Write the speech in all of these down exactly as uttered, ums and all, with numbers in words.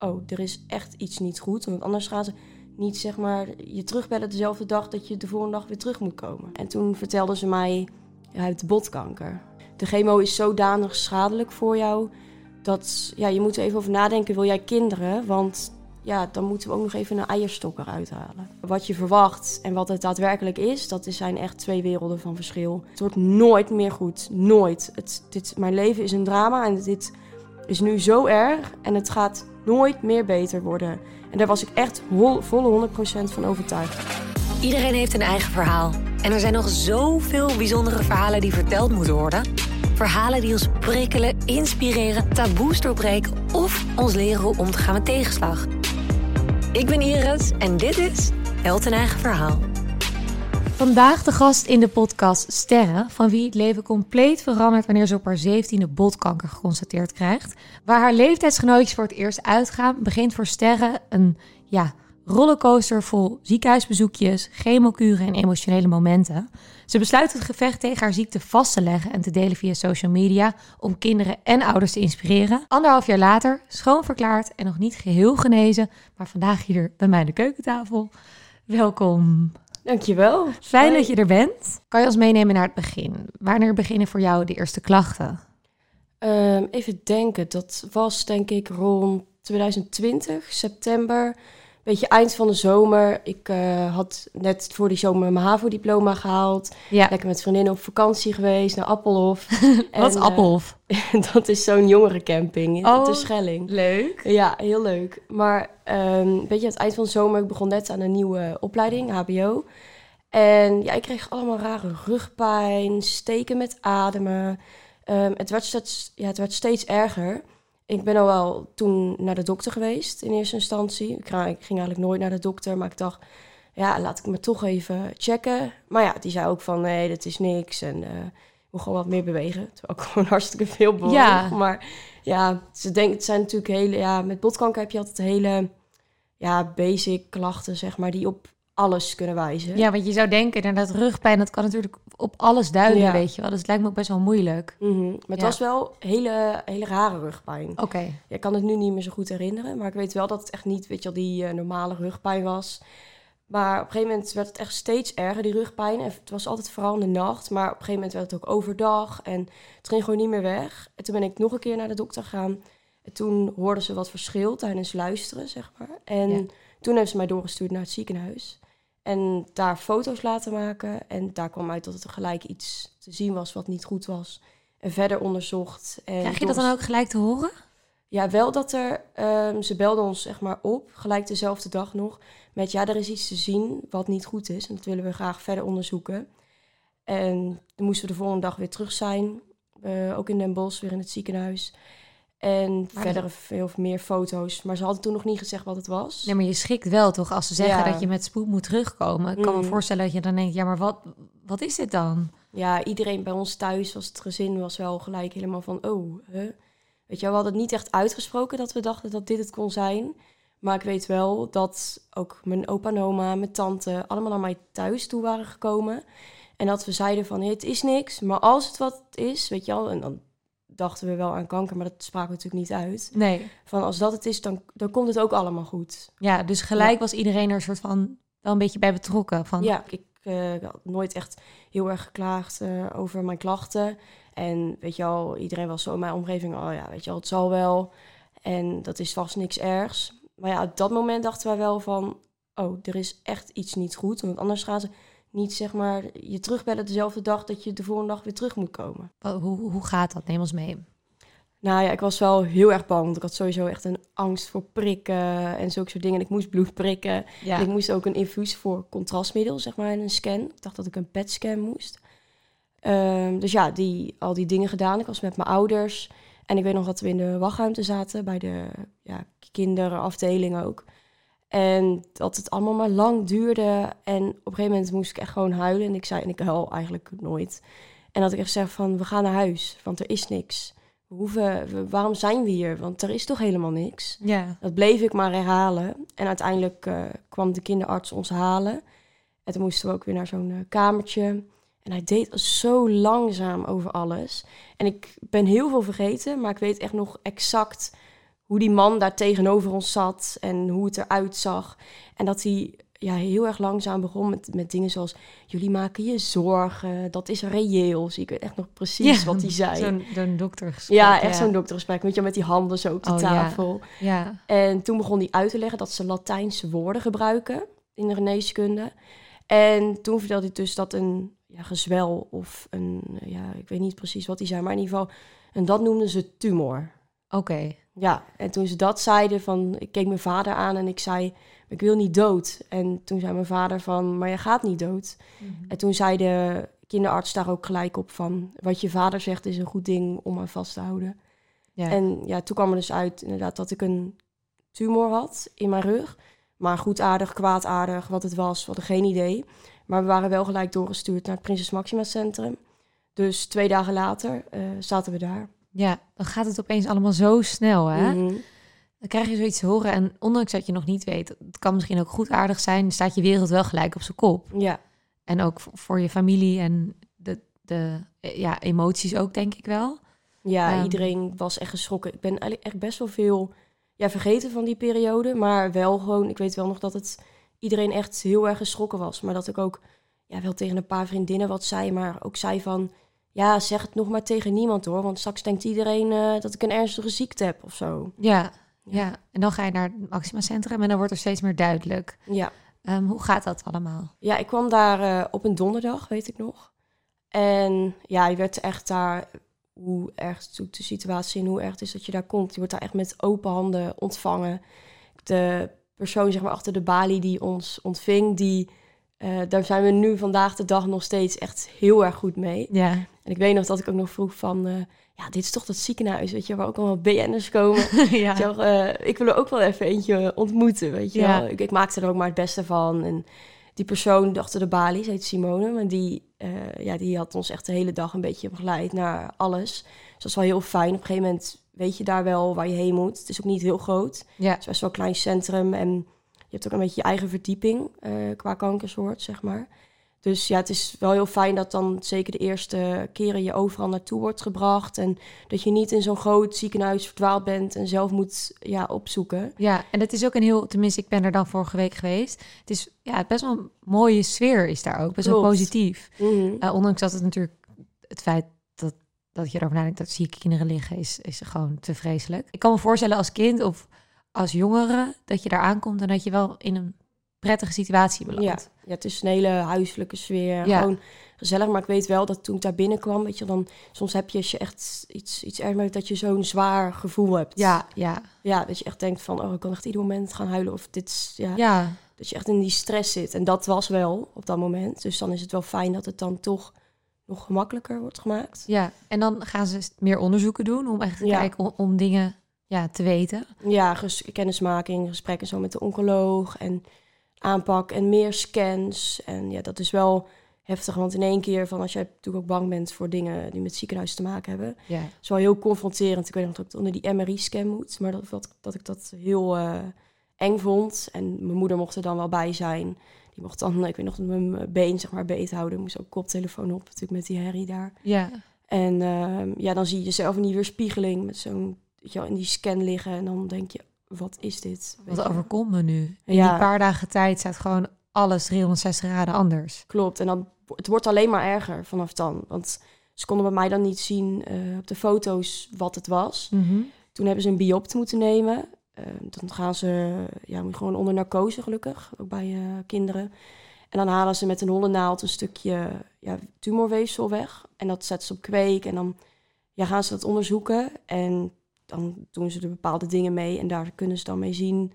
oh, er is echt iets niet goed. Want anders gaan ze niet, zeg maar, je terugbellen dezelfde dag dat je de volgende dag weer terug moet komen. En toen vertelden ze mij, hij heeft botkanker. De chemo is zodanig schadelijk voor jou dat ja, je moet er even over nadenken, wil jij kinderen? Want ja, dan moeten we ook nog even een eierstok eruit halen. Wat je verwacht en wat het daadwerkelijk is, dat zijn echt twee werelden van verschil. Het wordt nooit meer goed. Nooit. Het, dit, mijn leven is een drama en dit is nu zo erg en het gaat nooit meer beter worden. En daar was ik echt hol, volle honderd procent van overtuigd. Iedereen heeft een eigen verhaal. En er zijn nog zoveel bijzondere verhalen die verteld moeten worden. Verhalen die ons prikkelen, inspireren, taboes doorbreken of ons leren hoe om te gaan met tegenslag. Ik ben Iris en dit is Held een eigen verhaal. Vandaag de gast in de podcast Sterre, van wie het leven compleet verandert wanneer ze op haar zeventiende botkanker geconstateerd krijgt. Waar haar leeftijdsgenootjes voor het eerst uitgaan, begint voor Sterre een ja, rollercoaster vol ziekenhuisbezoekjes, chemokuren en emotionele momenten. Ze besluit het gevecht tegen haar ziekte vast te leggen en te delen via social media om kinderen en ouders te inspireren. Anderhalf jaar later, schoon verklaard en nog niet geheel genezen, maar vandaag hier bij mij aan de keukentafel. Welkom. Dankjewel. Fijn Hoi. dat je er bent. Kan je ons meenemen naar het begin? Wanneer beginnen voor jou de eerste klachten? Um, even denken, dat was denk ik rond twintig twintig, september. Beetje eind van de zomer. Ik uh, had net voor die zomer mijn HAVO-diploma gehaald. Ja. Lekker met vriendinnen op vakantie geweest naar Appelhof. Wat is En, Appelhof? Uh, dat is zo'n jongerencamping Oh, op de Schelling. Leuk. Ja, heel leuk. Maar um, een beetje aan het eind van de zomer, ik begon net aan een nieuwe opleiding, H B O. En ja, ik kreeg allemaal rare rugpijn, steken met ademen. Um, het, werd steeds, ja, het werd steeds erger. Ik ben al wel toen naar de dokter geweest in eerste instantie. Ik, ga, ik ging eigenlijk nooit naar de dokter, maar ik dacht, ja, laat ik me toch even checken. Maar ja, die zei ook van, nee, dat is niks en uh, ik moet gewoon wat meer bewegen. Terwijl ik gewoon hartstikke veel bewoog. Ja. Maar ja, ze denken, het zijn natuurlijk hele, ja, met botkanker heb je altijd hele, ja, basic klachten, zeg maar, die op alles kunnen wijzen. Ja, want je zou denken, inderdaad, rugpijn, dat kan natuurlijk op alles duiden, Ja. weet je wel. Dus het lijkt me ook best wel moeilijk. Mm-hmm. Maar het Ja. was wel hele, hele rare rugpijn. Oké. Okay. Ja, ik kan het nu niet meer zo goed herinneren, maar ik weet wel dat het echt niet, weet je wel, die uh, normale rugpijn was. Maar op een gegeven moment werd het echt steeds erger, die rugpijn. En het was altijd vooral in de nacht, maar op een gegeven moment werd het ook overdag. En het ging gewoon niet meer weg. En toen ben ik nog een keer naar de dokter gegaan. En toen hoorden ze wat verschil tijdens luisteren, zeg maar. En ja. Toen hebben ze mij doorgestuurd naar het ziekenhuis. En daar foto's laten maken. En daar kwam uit dat het gelijk iets te zien was wat niet goed was. En verder onderzocht. En krijg je dat dan ook gelijk te horen? Ja, wel dat er... Um, ze belden ons zeg maar op, gelijk dezelfde dag nog. Met ja, er is iets te zien wat niet goed is. En dat willen we graag verder onderzoeken. En toen moesten we de volgende dag weer terug zijn. Uh, ook in Den Bosch, weer in het ziekenhuis. En maar verder veel meer foto's. Maar ze hadden toen nog niet gezegd wat het was. Nee, maar je schrikt wel toch als ze zeggen ja. dat je met spoed moet terugkomen. Ik kan mm. me voorstellen dat je dan denkt, ja, maar wat, wat is dit dan? Ja, iedereen bij ons thuis, was het gezin, was wel gelijk helemaal van, oh, huh? Weet je, we hadden het niet echt uitgesproken dat we dachten dat dit het kon zijn. Maar ik weet wel dat ook mijn opa en oma, mijn tante, allemaal naar mij thuis toe waren gekomen. En dat we zeiden van, hey, het is niks, maar als het wat is, weet je wel, en dan dachten we wel aan kanker, maar dat spraken we natuurlijk niet uit. Nee. Van als dat het is, dan, dan komt het ook allemaal goed. Ja, dus gelijk ja. was iedereen er een soort van wel een beetje bij betrokken. Van... Ja, ik uh, had nooit echt heel erg geklaagd uh, over mijn klachten. En weet je wel, iedereen was zo in mijn omgeving, oh ja, weet je wel, het zal wel. En dat is vast niks ergs. Maar ja, op dat moment dachten wij wel van, oh, er is echt iets niet goed. Want anders gaan ze niet, zeg maar, je terugbellen dezelfde dag dat je de volgende dag weer terug moet komen. Hoe, hoe gaat dat? Neem ons mee. Nou ja, ik was wel heel erg bang. Want ik had sowieso echt een angst voor prikken en zulke soort dingen. En ik moest bloed prikken. Ja. En ik moest ook een infuus voor contrastmiddel, zeg maar, en een scan. Ik dacht dat ik een P E T-scan moest. Um, dus ja, die, al die dingen gedaan. Ik was met mijn ouders. En ik weet nog dat we in de wachtruimte zaten, bij de ja, kinderafdeling ook. En dat het allemaal maar lang duurde. En op een gegeven moment moest ik echt gewoon huilen. En ik zei, en ik huil eigenlijk nooit. En dat ik echt zeg van, we gaan naar huis, want er is niks. We hoeven, we, waarom zijn we hier? Want er is toch helemaal niks. Ja. Dat bleef ik maar herhalen. En uiteindelijk uh, kwam de kinderarts ons halen. En toen moesten we ook weer naar zo'n uh, kamertje. En hij deed zo langzaam over alles. En ik ben heel veel vergeten, maar ik weet echt nog exact hoe die man daar tegenover ons zat en hoe het eruit zag. En dat hij ja, heel erg langzaam begon met, met dingen zoals... jullie maken je zorgen, dat is reëel. Dus ik weet echt nog precies ja, wat hij zei. Zo'n, zo'n doktergesprek. Ja, echt ja. zo'n doktergesprek. Weet je, met die handen zo op de oh, tafel. Ja. Ja. En toen begon hij uit te leggen dat ze Latijnse woorden gebruiken in de geneeskunde. En toen vertelde hij dus dat een ja, gezwel of een... ja, ik weet niet precies wat hij zei, maar in ieder geval... en dat noemden ze tumor. Oké. Okay. Ja, en toen ze dat zeiden, van, ik keek mijn vader aan en ik zei... ik wil niet dood. En toen zei mijn vader van, maar je gaat niet dood. Mm-hmm. En toen zei de kinderarts daar ook gelijk op van... wat je vader zegt is een goed ding om aan vast te houden. Ja. En ja, toen kwam er dus uit inderdaad dat ik een tumor had in mijn rug. Maar goedaardig, kwaadaardig, wat het was, we hadden geen idee. Maar we waren wel gelijk doorgestuurd naar het Prinses Maxima Centrum. Dus twee dagen later uh, zaten we daar. Ja, dan gaat het opeens allemaal zo snel, hè? Mm-hmm. Dan krijg je zoiets te horen en ondanks dat je nog niet weet... het kan misschien ook goedaardig zijn... staat je wereld wel gelijk op zijn kop. Ja. En ook voor je familie en de, de ja, emoties ook, denk ik wel. Ja, um, iedereen was echt geschrokken. Ik ben eigenlijk echt best wel veel ja, vergeten van die periode. Maar wel gewoon, ik weet wel nog dat het iedereen echt heel erg geschrokken was. Maar dat ik ook ja, wel tegen een paar vriendinnen wat zei... maar ook zei van... ja, zeg het nog maar tegen niemand hoor. Want straks denkt iedereen uh, dat ik een ernstige ziekte heb of zo. Ja, ja. ja. En dan ga je naar het Maxima Centrum en dan wordt er steeds meer duidelijk. Ja. Um, hoe gaat dat allemaal? Ja, ik kwam daar uh, op een donderdag, weet ik nog. En ja, je werd echt daar... hoe erg de situatie en hoe erg het is dat je daar komt. Je wordt daar echt met open handen ontvangen. De persoon zeg maar achter de balie die ons ontving... die Uh, daar zijn we nu vandaag de dag nog steeds echt heel erg goed mee. Ja. En ik weet nog dat ik ook nog vroeg van... Uh, ja, dit is toch dat ziekenhuis, weet je... waar ook allemaal B N'ers komen. ja. Zeg, uh, ik wil er ook wel even eentje ontmoeten, weet je ja. wel. Ik, ik maakte er ook maar het beste van. En die persoon achter de balie, ze heet Simone... maar die, uh, ja, die had ons echt de hele dag een beetje begeleid naar alles. Dus dat was wel heel fijn. Op een gegeven moment weet je daar wel waar je heen moet. Het is ook niet heel groot. Ja. Het is best wel een klein centrum en... je hebt ook een beetje je eigen verdieping uh, qua kankersoort, zeg maar. Dus ja, het is wel heel fijn dat dan zeker de eerste keren je overal naartoe wordt gebracht. En dat je niet in zo'n groot ziekenhuis verdwaald bent en zelf moet ja, opzoeken. Ja, en het is ook een heel, tenminste ik ben er dan vorige week geweest. Het is ja, best wel een mooie sfeer is daar ook, best wel positief. Mm-hmm. Uh, ondanks dat het natuurlijk het feit dat, dat je erover nadenkt dat zieke kinderen liggen is, is gewoon te vreselijk. Ik kan me voorstellen als kind of... als jongere, dat je daar aankomt... en dat je wel in een prettige situatie belandt. Ja, ja, het is een hele huiselijke sfeer. Ja. Gewoon gezellig, maar ik weet wel dat toen ik daar binnenkwam... weet je, dan soms heb je als je echt iets, iets erg merkt... dat je zo'n zwaar gevoel hebt. Ja, ja. Ja, dat je echt denkt van... oh, ik kan echt ieder moment gaan huilen. Of dit is, ja, ja. Dat je echt in die stress zit. En dat was wel op dat moment. Dus dan is het wel fijn dat het dan toch... nog gemakkelijker wordt gemaakt. Ja, en dan gaan ze meer onderzoeken doen... om echt te ja. kijken om, om dingen... ja, te weten. Ja, ges- kennismaking, gesprekken zo met de oncoloog en aanpak en meer scans. En ja, dat is wel heftig, want in één keer van als jij natuurlijk ook bang bent voor dingen die met ziekenhuis te maken hebben, ja. is wel heel confronterend. Ik weet nog dat ik onder die M R I-scan moet, maar dat, dat, dat ik dat heel uh, eng vond. En mijn moeder mocht er dan wel bij zijn. Die mocht dan, ik weet nog, mijn been zeg maar beet houden. Moest ook koptelefoon op, natuurlijk met die herrie daar. Ja. En uh, ja, dan zie je jezelf in die weerspiegeling met zo'n weet je wel, in die scan liggen en dan denk je, wat is dit? Weet wat je? overkomt me nu? In ja. die paar dagen tijd staat gewoon alles driehonderdzestig graden anders. Klopt, en dan, het wordt alleen maar erger vanaf dan. Want ze konden bij mij dan niet zien uh, op de foto's wat het was. Mm-hmm. Toen hebben ze een biopt moeten nemen. Uh, dan gaan ze ja, moet je gewoon onder narcose gelukkig, ook bij uh, kinderen. En dan halen ze met een holle naald een stukje ja, tumorweefsel weg. En dat zetten ze op kweek en dan ja, gaan ze dat onderzoeken. En dan doen ze er bepaalde dingen mee en daar kunnen ze dan mee zien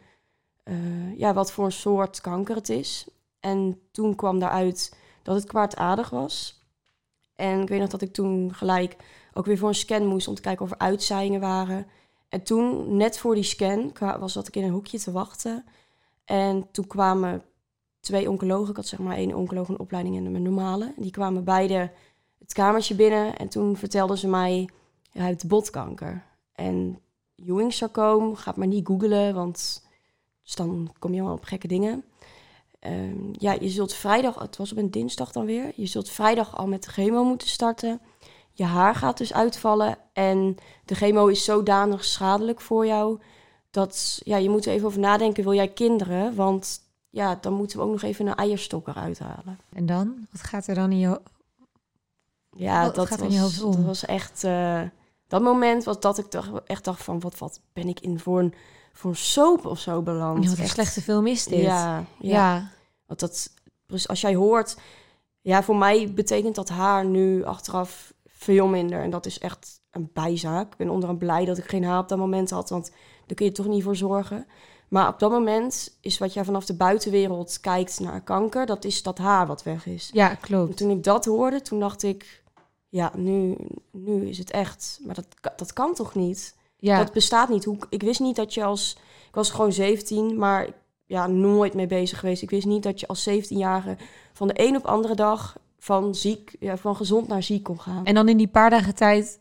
uh, ja, wat voor een soort kanker het is. En toen kwam daaruit dat het kwaadaardig was. En ik weet nog dat ik toen gelijk ook weer voor een scan moest om te kijken of er uitzaaiingen waren. En toen, net voor die scan, was dat ik in een hoekje te wachten. En toen kwamen twee oncologen, ik had zeg maar één oncoloog een opleiding en een normale. Die kwamen beide het kamertje binnen en toen vertelden ze mij, ja, hij heeft botkanker. En Ewing-sarcoom, ga maar niet googlen, want dus dan kom je wel op gekke dingen. Um, ja, je zult vrijdag, het was op een dinsdag dan weer, je zult vrijdag al met de chemo moeten starten. Je haar gaat dus uitvallen en de chemo is zodanig schadelijk voor jou dat, ja, je moet er even over nadenken, wil jij kinderen? Want ja, dan moeten we ook nog even een eierstok eruit halen. En dan? Wat gaat er dan in je... Ja, Wat dat gaat er was, in je hoofd om? dat was echt... Uh, dat moment was dat ik dacht, echt dacht van... Wat, wat ben ik in voor een, voor een soap of zo beland? Ja, wat een echt, slechte film is dit. Ja, ja. ja. Want dat, dus als jij hoort... Ja, voor mij betekent dat haar nu achteraf veel minder. En dat is echt een bijzaak. Ik ben onderaan blij dat ik geen haar op dat moment had. Want daar kun je toch niet voor zorgen. Maar op dat moment is wat jij vanaf de buitenwereld kijkt naar kanker... dat is dat haar wat weg is. Ja, klopt. En toen ik dat hoorde, toen dacht ik... ja, nu, nu is het echt. Maar dat, dat kan toch niet? Ja. Dat bestaat niet. Hoe, ik wist niet dat je als... Ik was gewoon zeventien, maar ja, nooit mee bezig geweest. Ik wist niet dat je als zeventienjarige van de een op andere dag... van ziek, ja, van gezond naar ziek kon gaan. En dan in die paar dagen tijd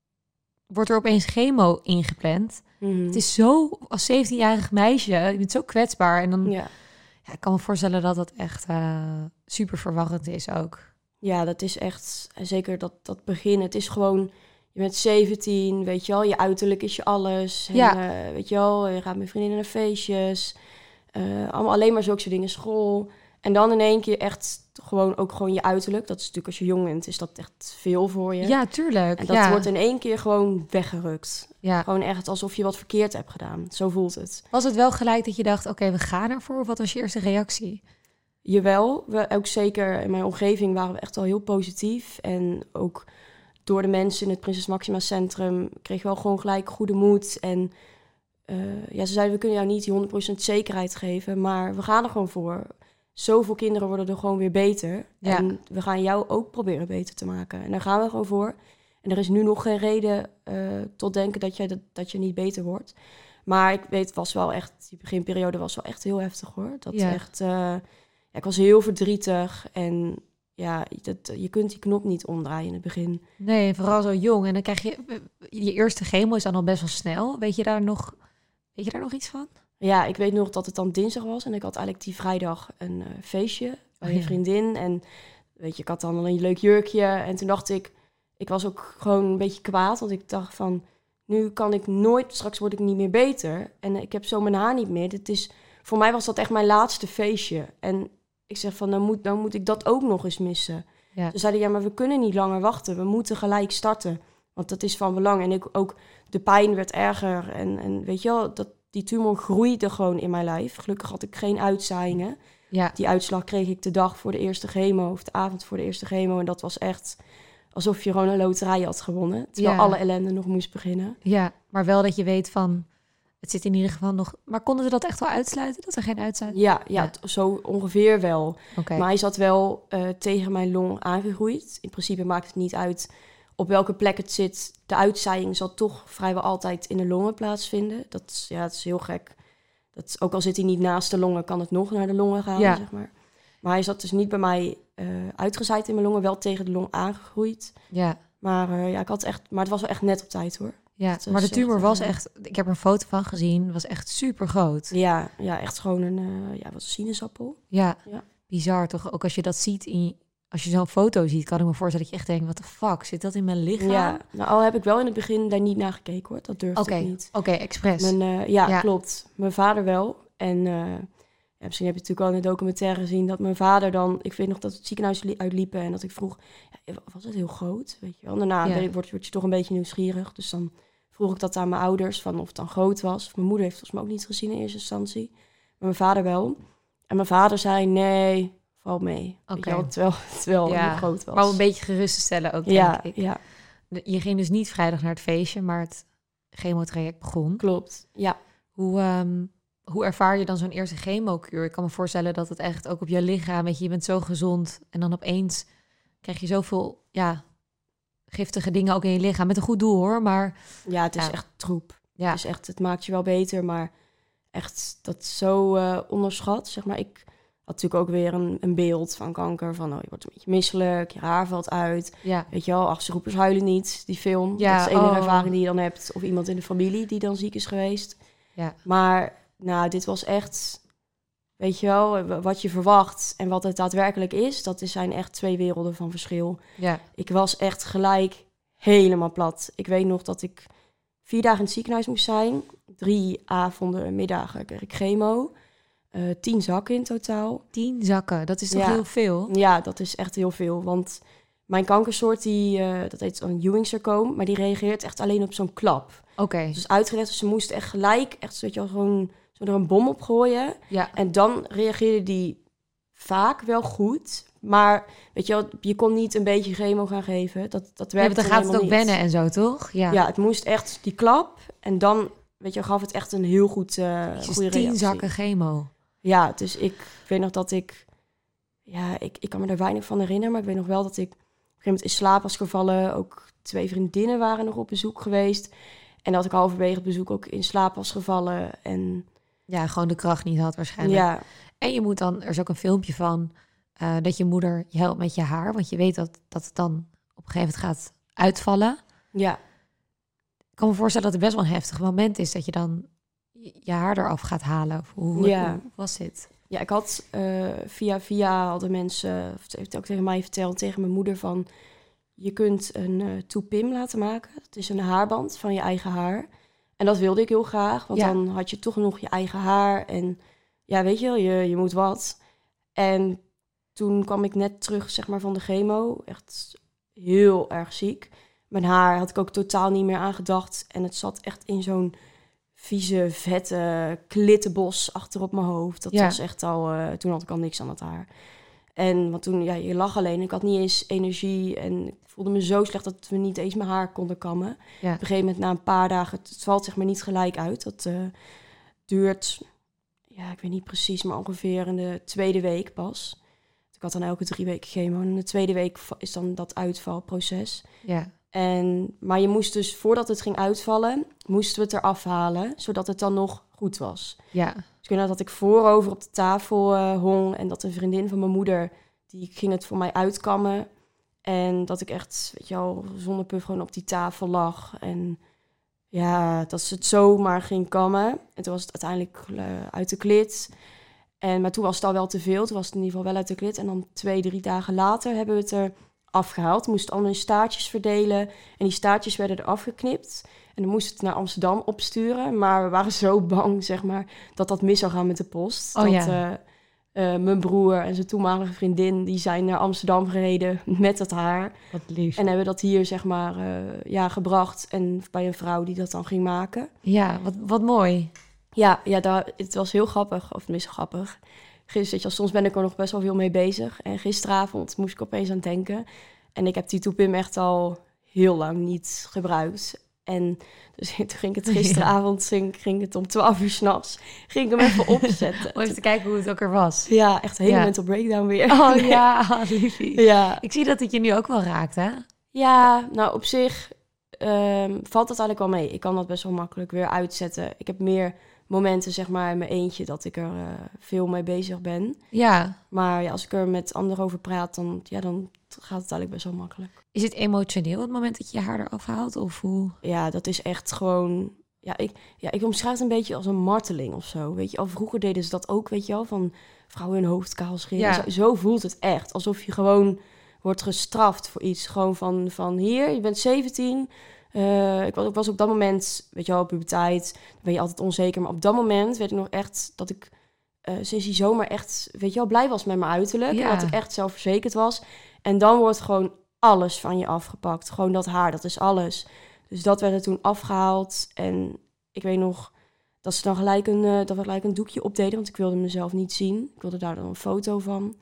wordt er opeens chemo ingepland. Mm-hmm. Het is zo, als zeventienjarig meisje, je bent zo kwetsbaar. En dan, Ja. ja, ik kan me voorstellen dat dat echt uh, super verwarrend is ook. Ja, dat is echt, zeker dat, dat begin. Het is gewoon, je bent zeventien, weet je wel, je uiterlijk is je alles. En, Ja. uh, weet je wel, je gaat met vriendinnen naar feestjes. Uh, allemaal alleen maar zulke soort dingen, school. En dan in één keer echt gewoon ook gewoon je uiterlijk. Dat is natuurlijk als je jong bent, is dat echt veel voor je. Ja, tuurlijk. En dat ja. wordt in één keer gewoon weggerukt. Ja. Gewoon echt alsof je wat verkeerd hebt gedaan. Zo voelt het. Was het wel gelijk dat je dacht, oké, okay, we gaan ervoor? Of wat was je eerste reactie? Jawel, we, ook zeker in mijn omgeving waren we echt wel heel positief. En ook door de mensen in het Prinses Maxima Centrum kreeg je wel gewoon gelijk goede moed. En uh, ja, ze zeiden, we kunnen jou niet die honderd procent zekerheid geven, maar we gaan er gewoon voor. Zoveel kinderen worden er gewoon weer beter. Ja. En we gaan jou ook proberen beter te maken. En daar gaan we gewoon voor. En er is nu nog geen reden uh, tot denken dat je, dat, dat je niet beter wordt. Maar ik weet, het was wel echt, die beginperiode was wel echt heel heftig hoor. Dat ja. echt, uh, ja, ik was heel verdrietig. En ja, dat, je kunt die knop niet omdraaien in het begin. Nee, vooral zo jong. En dan krijg je, je eerste chemo is dan al best wel snel. Weet je daar nog, weet je daar nog iets van? Ja, ik weet nog dat het dan dinsdag was. En ik had eigenlijk die vrijdag een uh, feestje bij oh, een ja. vriendin. En weet je, ik had dan al een leuk jurkje. En toen dacht ik, ik was ook gewoon een beetje kwaad. Want ik dacht van, nu kan ik nooit, straks word ik niet meer beter. En ik heb zo mijn haar niet meer. Het is, voor mij was dat echt mijn laatste feestje. En ik zeg van, dan moet, dan moet ik dat ook nog eens missen. Ja. Ze zeiden, ja, maar we kunnen niet langer wachten. We moeten gelijk starten. Want dat is van belang. En ik, ook de pijn werd erger. En, en weet je wel, dat, die tumor groeide gewoon in mijn lijf. Gelukkig had ik geen uitzaaiingen. Ja. Die uitslag kreeg ik de dag voor de eerste chemo. Of de avond voor de eerste chemo. En dat was echt alsof je gewoon een loterij had gewonnen. Terwijl ja. alle ellende nog moest beginnen. Ja, maar wel dat je weet van, het zit in ieder geval nog... Maar konden ze dat echt wel uitsluiten? Dat er geen uitsluiting? Ja, ja, ja. T- zo ongeveer wel. Okay. Maar hij zat wel uh, tegen mijn long aangegroeid. In principe maakt het niet uit op welke plek het zit. De uitzaaiing zal toch vrijwel altijd in de longen plaatsvinden. Dat is, ja, dat is heel gek. Dat is, ook al zit hij niet naast de longen, kan het nog naar de longen gaan, ja. zeg maar. Maar hij zat dus niet bij mij uh, uitgezaaid in mijn longen, wel tegen de long aangegroeid. Ja. Maar uh, ja, ik had echt, maar het was wel echt net op tijd, hoor. Ja, maar de tumor echt, was uh, echt, ik heb er een foto van gezien, was echt super groot. Ja, ja, echt gewoon een, uh, ja, wat een sinaasappel. Ja, ja, bizar toch? Ook als je dat ziet, in, als je zo'n foto ziet, kan ik me voorstellen dat je echt denkt, wat de fuck, zit dat in mijn lichaam? Ja, nou al heb ik wel in het begin daar niet naar gekeken, hoor. Dat durfde okay. ik niet. Oké, okay, expres. Mijn, uh, ja, ja, klopt. Mijn vader wel. En uh, ja, misschien heb je natuurlijk al in de documentaire gezien dat mijn vader dan... Ik weet nog dat we het ziekenhuis uitliepen en dat ik vroeg... Ja, was het heel groot? Weet je wel? Daarna ja. word, word je toch een beetje nieuwsgierig. Dus dan vroeg ik dat aan mijn ouders, van of het dan groot was. Mijn moeder heeft volgens mij ook niet gezien in eerste instantie. Maar mijn vader wel. En mijn vader zei, nee, valt mee. Okay. Weet je wel, terwijl het wel ja. heel groot was. Maar om een beetje gerust te stellen ook, denk ja, ik. Ja. Je ging dus niet vrijdag naar het feestje, maar het chemotraject begon. Klopt, ja. Hoe... Um, Hoe ervaar je dan zo'n eerste chemokuur? Ik kan me voorstellen dat het echt ook op je lichaam... Weet je, je bent zo gezond en dan opeens krijg je zoveel ja, giftige dingen ook in je lichaam. Met een goed doel hoor, maar... Ja, het is ja. echt troep. Ja. Het is echt, het maakt je wel beter, maar echt dat is zo uh, onderschat. Zeg maar, ik had natuurlijk ook weer een, een beeld van kanker. Van, oh, je wordt een beetje misselijk, je haar valt uit. Ja. Weet je wel, achteroepers huilen niet, die film. Ja, dat is de enige oh. ervaring die je dan hebt. Of iemand in de familie die dan ziek is geweest. Ja. Maar... Nou, dit was echt, weet je wel, wat je verwacht en wat het daadwerkelijk is, dat zijn echt twee werelden van verschil. Ja. Ik was echt gelijk helemaal plat. Ik weet nog dat ik vier dagen in het ziekenhuis moest zijn. Drie avonden en middagen kreeg ik chemo. Uh, tien zakken in totaal. Tien zakken, dat is toch ja. heel veel? Ja, dat is echt heel veel. Want mijn kankersoort, die, uh, dat heet een Ewing-sarcoom, maar die reageert echt alleen op zo'n klap. Oké. Okay. Dus uitgelegd, dus ze moest echt gelijk, echt weet je wel, gewoon zo er een bom op gooien. Ja. En dan reageerde die vaak wel goed. Maar weet je wel, je kon niet een beetje chemo gaan geven. Dat, dat werkte ja, dan gaat het ook niet. wennen en zo, toch? Ja. ja, het moest echt die klap. En dan, weet je, gaf het echt een heel goed, uh, dus goede tien reactie. zakken chemo. Ja, dus ik, ik weet nog dat ik... Ja, ik, ik kan me er weinig van herinneren. Maar ik weet nog wel dat ik op een gegeven moment in slaap was gevallen. Ook twee vriendinnen waren nog op bezoek geweest. En dat ik halverwege het bezoek ook in slaap was gevallen. En ja, gewoon de kracht niet had waarschijnlijk. Ja. En je moet dan, er is ook een filmpje van... Uh, dat je moeder je helpt met je haar. Want je weet dat, dat het dan op een gegeven moment gaat uitvallen. Ja. Ik kan me voorstellen dat het best wel een heftig moment is... dat je dan je haar eraf gaat halen. Of hoe, ja. hoe was dit? Ja, ik had uh, via via hadden mensen... Of heeft ook tegen mij verteld, tegen mijn moeder van... Je kunt een uh, toepim laten maken. Het is een haarband van je eigen haar. En dat wilde ik heel graag. Want ja. dan had je toch nog je eigen haar. En ja, weet je wel, je, je moet wat. En toen kwam ik net terug, zeg maar, van de chemo. Echt heel erg ziek. Mijn haar had ik ook totaal niet meer aan gedacht. En het zat echt in zo'n vieze, vette klittenbos achter op mijn hoofd. Dat ja. was echt al... Uh, toen had ik al niks aan het haar. En want toen, ja, je lag alleen. Ik had niet eens energie. En ik voelde me zo slecht dat we niet eens mijn haar konden kammen. Ja. Op een gegeven moment, na een paar dagen... Het valt zeg maar niet gelijk uit. Dat uh, duurt... Ja, ik weet niet precies, maar ongeveer in de tweede week pas... Ik had dan elke drie weken chemo. En in de tweede week is dan dat uitvalproces. Ja. En, maar je moest dus, voordat het ging uitvallen... moesten we het eraf halen, zodat het dan nog goed was. Ja. Dus ik weet nog dat ik voorover op de tafel uh, hong... en dat een vriendin van mijn moeder... die ging het voor mij uitkammen. En dat ik echt, weet je wel, zonder puff gewoon op die tafel lag. En ja, dat ze het zomaar ging kammen. En toen was het uiteindelijk uh, uit de klit... En, maar toen was het al wel te veel. Toen was het in ieder geval wel uit de klit. En dan twee, drie dagen later hebben we het er afgehaald. We moesten allemaal in staartjes verdelen. En die staartjes werden er afgeknipt. En dan moesten we het naar Amsterdam opsturen. Maar we waren zo bang, zeg maar, dat dat mis zou gaan met de post. Oh, dat ja. uh, uh, mijn broer en zijn toenmalige vriendin... die zijn naar Amsterdam gereden met het haar. Wat lief. En hebben dat hier, zeg maar, uh, ja, gebracht. En bij een vrouw die dat dan ging maken. Ja, wat, wat mooi. Ja, ja daar, het was heel grappig, of tenminste grappig. Gisteren, soms ben ik er nog best wel veel mee bezig. En gisteravond moest ik opeens aan denken. En ik heb die toepim echt al heel lang niet gebruikt. En dus toen ging het gisteravond, ja. ging, ging het om twaalf uur 's nachts, ging ik hem even opzetten. Om even te kijken hoe het ook er was. Ja, echt een hele ja. mental breakdown weer. Oh nee. ja, liefie. Ja. Ik zie dat het je nu ook wel raakt, hè? Ja, nou op zich um, valt dat eigenlijk wel mee. Ik kan dat best wel makkelijk weer uitzetten. Ik heb meer... momenten, zeg maar, in mijn eentje... dat ik er uh, veel mee bezig ben. Ja. Maar ja, als ik er met anderen over praat... dan, ja, dan gaat het eigenlijk best wel makkelijk. Is het emotioneel het moment dat je je haar eraf haalt? Of hoe? Ja, dat is echt gewoon... Ja, ik, ja, ik omschrijf het een beetje als een marteling of zo. Weet je, al vroeger deden ze dat ook, weet je wel... van vrouwen hun hoofd kaal scheren. Ja. Zo, zo voelt het echt. Alsof je gewoon wordt gestraft voor iets. Gewoon van, van hier, je bent zeventien... Uh, ik, was, ik was op dat moment, weet je wel, puberteit, dan ben je altijd onzeker. Maar op dat moment weet ik nog echt dat ik uh, sinds die zomer echt, weet je wel, blij was met mijn uiterlijk. Ja. En dat ik echt zelfverzekerd was. En dan wordt gewoon alles van je afgepakt. Gewoon dat haar, dat is alles. Dus dat werd er toen afgehaald. En ik weet nog dat ze dan gelijk een, uh, dat we gelijk een doekje opdeden, want ik wilde mezelf niet zien. Ik wilde daar dan een foto van.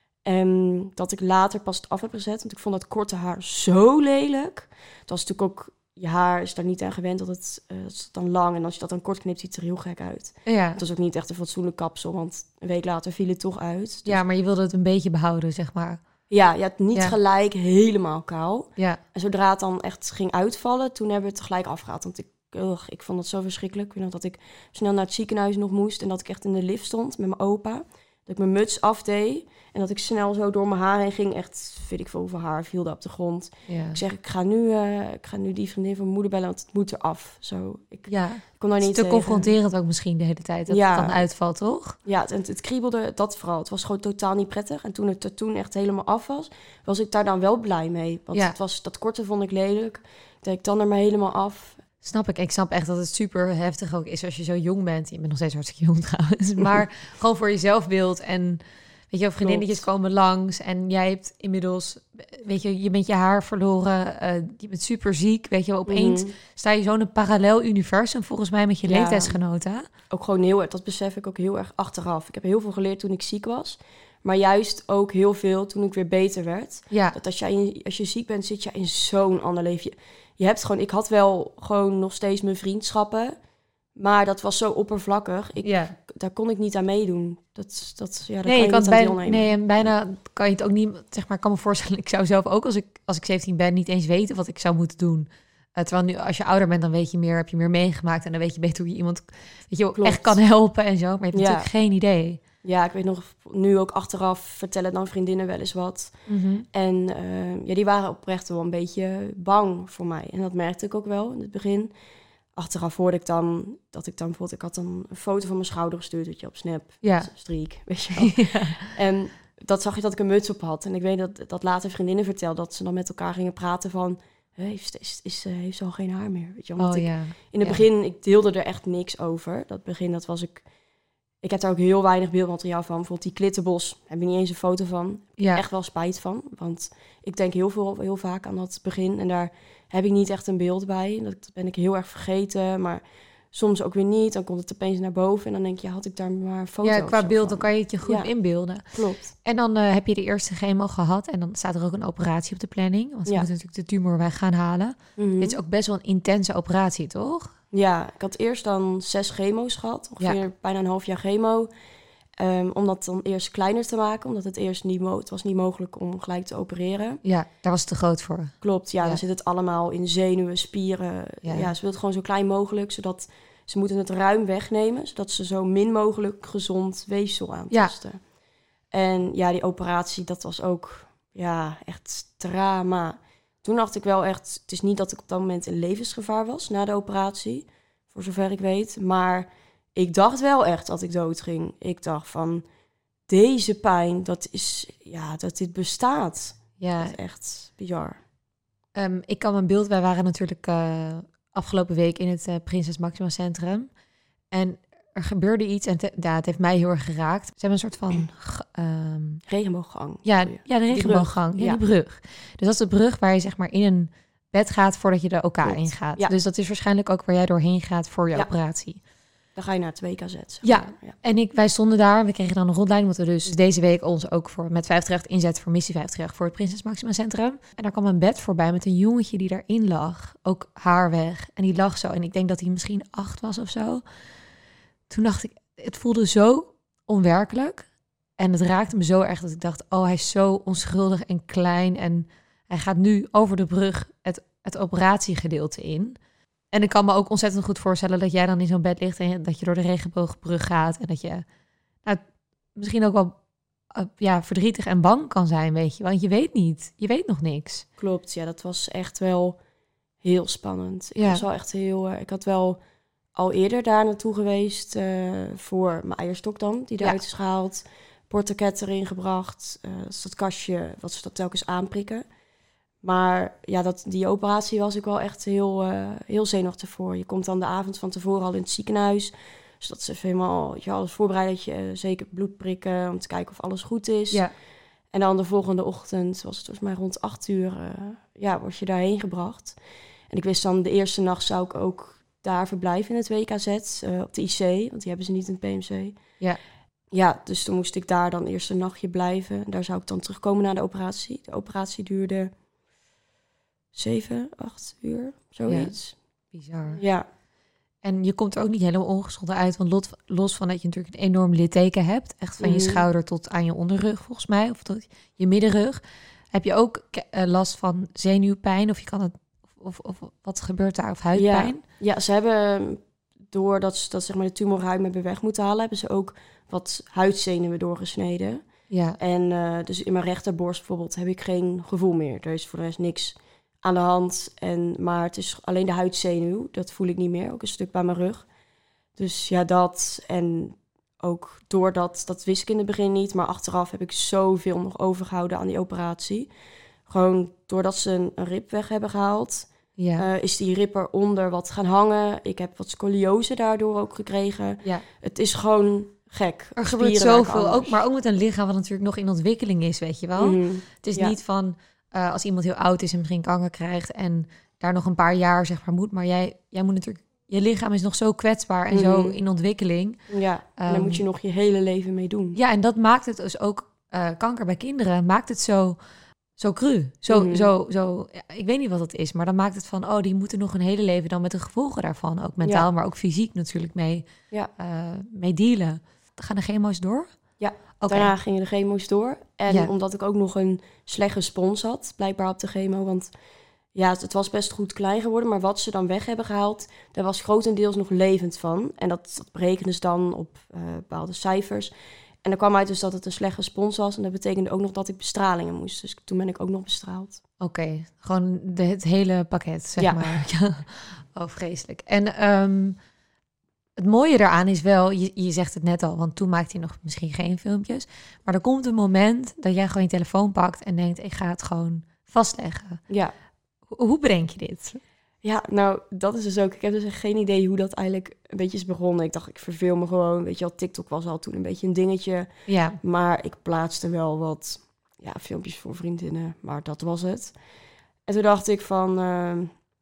En dat ik later pas het af heb gezet, want ik vond dat korte haar zo lelijk. Het was natuurlijk ook... Je haar is daar niet aan gewend dat het, uh, dat is dan lang. En als je dat dan kort knipt, ziet het er heel gek uit. Ja. Het was ook niet echt een fatsoenlijk kapsel, want een week later viel het toch uit. Dus... Ja, maar je wilde het een beetje behouden, zeg maar. Ja, ja niet ja. gelijk helemaal kaal. Ja. En zodra het dan echt ging uitvallen, toen hebben we het gelijk afgehaald. Want ik, ugh, ik vond het zo verschrikkelijk. Ik weet nog dat ik snel naar het ziekenhuis nog moest... en dat ik echt in de lift stond met mijn opa. Dat ik mijn muts afdeed en dat ik snel zo door mijn haar heen ging. Echt, weet ik veel hoeveel haar viel daar op de grond. Ja. Ik zeg, ik ga, nu, uh, ik ga nu die vriendin van mijn moeder bellen, want het moet eraf. Zo, ik ja. ik kon daar niet te tegen. confronterend ook misschien de hele tijd, dat ja. het dan uitvalt, toch? Ja, het, het kriebelde, dat vooral. Het was gewoon totaal niet prettig. En toen het er toen echt helemaal af was, was ik daar dan wel blij mee. Want ja. het was, dat korte vond ik lelijk. Ik deed ik dan er maar helemaal af. Snap ik. Ik snap echt dat het super heftig ook is als je zo jong bent. Je bent nog steeds hartstikke jong trouwens. Maar gewoon voor je zelfbeeld. En weet je, of vriendinnetjes komen langs. En jij hebt inmiddels, weet je, je bent je haar verloren. Uh, je bent super ziek. Weet je, opeens mm. sta je zo in een parallel universum volgens mij met je ja. leeftijdsgenoten. Ook gewoon heel erg, dat besef ik ook heel erg achteraf. Ik heb heel veel geleerd toen ik ziek was. Maar juist ook heel veel toen ik weer beter werd. Ja. Dat als, jij in, als je ziek bent, zit je in zo'n ander leven. Je, je hebt gewoon, ik had wel gewoon nog steeds mijn vriendschappen. Maar dat was zo oppervlakkig. Ik, ja. Daar kon ik niet aan meedoen. Dat, dat, ja, daar nee, kan je je kan niet bijna, nee, en bijna kan je het ook niet... Zeg maar, ik kan me voorstellen, ik zou zelf ook als ik, als ik zeventien ben... niet eens weten wat ik zou moeten doen. Uh, terwijl nu, als je ouder bent, dan weet je meer, heb je meer meegemaakt... en dan weet je beter hoe je iemand weet je, echt kan helpen en zo. Maar je hebt ja. natuurlijk geen idee. Ja, ik weet nog, nu ook achteraf vertellen dan vriendinnen wel eens wat. Mm-hmm. En uh, ja, die waren oprecht wel een beetje bang voor mij. En dat merkte ik ook wel in het begin... Achteraf hoorde ik dan dat ik dan bijvoorbeeld... Ik had dan een foto van mijn schouder gestuurd, weet je, op Snap. Ja. Streak, weet je wel. Ja. En dat zag je dat ik een muts op had. En ik weet dat, dat later vriendinnen vertelden... dat ze dan met elkaar gingen praten van... Heeft, is, is, is, heeft ze al geen haar meer, weet je wel. Oh, ik, ja. In het ja. begin, ik deelde er echt niks over. Dat begin, dat was ik... Ik heb daar ook heel weinig beeldmateriaal van. Bijvoorbeeld die klittenbos, heb ik niet eens een foto van. Ja. Echt wel spijt van. Want ik denk heel, veel, heel vaak aan dat begin. En daar heb ik niet echt een beeld bij. Dat ben ik heel erg vergeten. Maar soms ook weer niet. Dan komt het opeens naar boven. En dan denk je, ja, had ik daar maar een foto Ja, qua beeld, van. dan kan je het je goed ja. inbeelden. Klopt. En dan uh, heb je de eerste chemo gehad. En dan staat er ook een operatie op de planning. Want ze ja. moeten natuurlijk de tumor weg gaan halen. Mm-hmm. Dit is ook best wel een intense operatie, toch? Ja, ik had eerst dan zes chemo's gehad. Ongeveer ja. bijna een half jaar chemo. Um, om dat dan eerst kleiner te maken. Omdat het eerst niet, mo- het was niet mogelijk om gelijk te opereren. Ja, daar was het te groot voor. Klopt, ja, ja. dan zit het allemaal in zenuwen, spieren. Ja, ja ze wil het gewoon zo klein mogelijk. Zodat ze moeten het ruim wegnemen. Zodat ze zo min mogelijk gezond weefsel aantasten. Ja. En ja, die operatie, dat was ook ja, echt drama. Toen dacht ik wel echt... Het is niet dat ik op dat moment in levensgevaar was na de operatie. Voor zover ik weet. Maar ik dacht wel echt dat ik dood ging. Ik dacht van, deze pijn, dat is... Ja, dat dit bestaat. Ja. Dat is echt bizar. Um, ik kan mijn beeld... Wij waren natuurlijk uh, afgelopen week in het uh, Prinses Maxima Centrum. En er gebeurde iets en te, ja, het heeft mij heel erg geraakt. Ze hebben een soort van... Um, regenbooggang. Ja, ja, de regenbooggang. Die ja, ja, die brug. Dus dat is de brug waar je zeg maar in een bed gaat voordat je de O K ingaat. Ja. Dus dat is waarschijnlijk ook waar jij doorheen gaat voor je ja. operatie. Dan ga je naar het W K Z. Zeg ja. maar. ja, en ik, wij stonden daar. We kregen dan een rondleiding, omdat we dus deze week ons ook voor met vijftig inzetten voor missie vijftig voor het Prinses Maxima Centrum. En daar kwam een bed voorbij met een jongetje die daarin lag. Ook haar weg. En die lag zo. En ik denk dat hij misschien acht was of zo. Toen dacht ik, het voelde zo onwerkelijk. En het raakte me zo erg dat ik dacht, oh, hij is zo onschuldig en klein. En hij gaat nu over de brug het, het operatiegedeelte in. En ik kan me ook ontzettend goed voorstellen dat jij dan in zo'n bed ligt en dat je door de regenboogbrug gaat. En dat je nou, misschien ook wel uh, ja, verdrietig en bang kan zijn, weet je. Want je weet niet, je weet nog niks. Klopt, ja, dat was echt wel heel spannend. Ik ja. was wel echt heel, uh, ik had wel al eerder daar naartoe geweest uh, voor mijn eierstok dan, die eruit ja. is gehaald. Portoket erin gebracht, uh, dat is dat kastje wat ze dat telkens aanprikken. Maar ja, dat, die operatie was ik wel echt heel, uh, heel zenuwachtig voor. Je komt dan de avond van tevoren al in het ziekenhuis. Zodat ze even helemaal je alles voorbereiden. Dat je uh, zeker bloed prikken om te kijken of alles goed is. Ja. En dan de volgende ochtend, was het volgens mij rond acht uur, uh, ja, word je daarheen gebracht. En ik wist dan, de eerste nacht zou ik ook daar verblijven in het W K Z. Uh, op de I C, want die hebben ze niet in het P M C. Ja. Ja, dus toen moest ik daar dan eerst een nachtje blijven. Daar zou ik dan terugkomen na de operatie. De operatie duurde zeven, acht uur, zoiets. Ja, bizar. Ja. En je komt er ook niet helemaal ongeschonden uit. Want lot, los van dat je natuurlijk een enorm litteken hebt. Echt van mm-hmm. je schouder tot aan je onderrug, volgens mij. Of tot je middenrug. Heb je ook uh, last van zenuwpijn? Of je kan het... Of, of, of wat gebeurt daar? Of huidpijn? Ja, ja, ze hebben... Doordat ze dat, zeg maar, de tumorruim hebben weg moeten halen... hebben ze ook wat huidzenuwen doorgesneden. Ja. En uh, dus in mijn rechterborst bijvoorbeeld heb ik geen gevoel meer. Er is voor de rest niks aan de hand. En, maar het is alleen de huidzenuw. Dat voel ik niet meer. Ook een stuk bij mijn rug. Dus ja, dat. En ook doordat, dat wist ik in het begin niet. Maar achteraf heb ik zoveel nog overgehouden aan die operatie. Gewoon doordat ze een, een rib weg hebben gehaald... Ja. Uh, is die rib eronder wat gaan hangen. Ik heb wat scoliose daardoor ook gekregen. Ja. Het is gewoon gek. Er gebeurt zoveel, ook, maar ook met een lichaam wat natuurlijk nog in ontwikkeling is, weet je wel. Mm-hmm. Het is ja. niet van uh, als iemand heel oud is en misschien kanker krijgt en daar nog een paar jaar zeg maar moet. Maar jij, jij moet natuurlijk, je lichaam is nog zo kwetsbaar en mm-hmm. zo in ontwikkeling. Ja, en um, daar moet je nog je hele leven mee doen. Ja, en dat maakt het dus ook, uh, kanker bij kinderen, maakt het zo... Zo cru, zo, mm. zo, zo, ja, ik weet niet wat het is, maar dan maakt het van, oh, die moeten nog een hele leven dan met de gevolgen daarvan, ook mentaal, ja. maar ook fysiek natuurlijk mee, ja. uh, mee dealen. Gaan de chemo's door? Ja, okay. Daarna gingen de chemo's door. En ja. omdat ik ook nog een slecht respons had, blijkbaar op de chemo, want ja, het was best goed klein geworden, maar wat ze dan weg hebben gehaald, daar was grotendeels nog levend van. En dat, dat berekenen ze dan op uh, bepaalde cijfers. En er kwam uit dus dat het een slecht respons was. En dat betekende ook nog dat ik bestralingen moest. Dus toen ben ik ook nog bestraald. Oké, okay, gewoon de, het hele pakket, zeg ja. maar. Ja. Oh, vreselijk. En um, het mooie daaraan is wel, je, je zegt het net al, want toen maakte je nog misschien geen filmpjes. Maar er komt een moment dat jij gewoon je telefoon pakt en denkt, ik ga het gewoon vastleggen. Ja. Hoe, hoe bedenk je dit? Ja, nou, dat is dus ook... Ik heb dus echt geen idee hoe dat eigenlijk een beetje is begonnen. Ik dacht, ik verveel me gewoon. Weet je wel, TikTok was al toen een beetje een dingetje. Ja. Maar ik plaatste wel wat ja, filmpjes voor vriendinnen. Maar dat was het. En toen dacht ik van... Uh,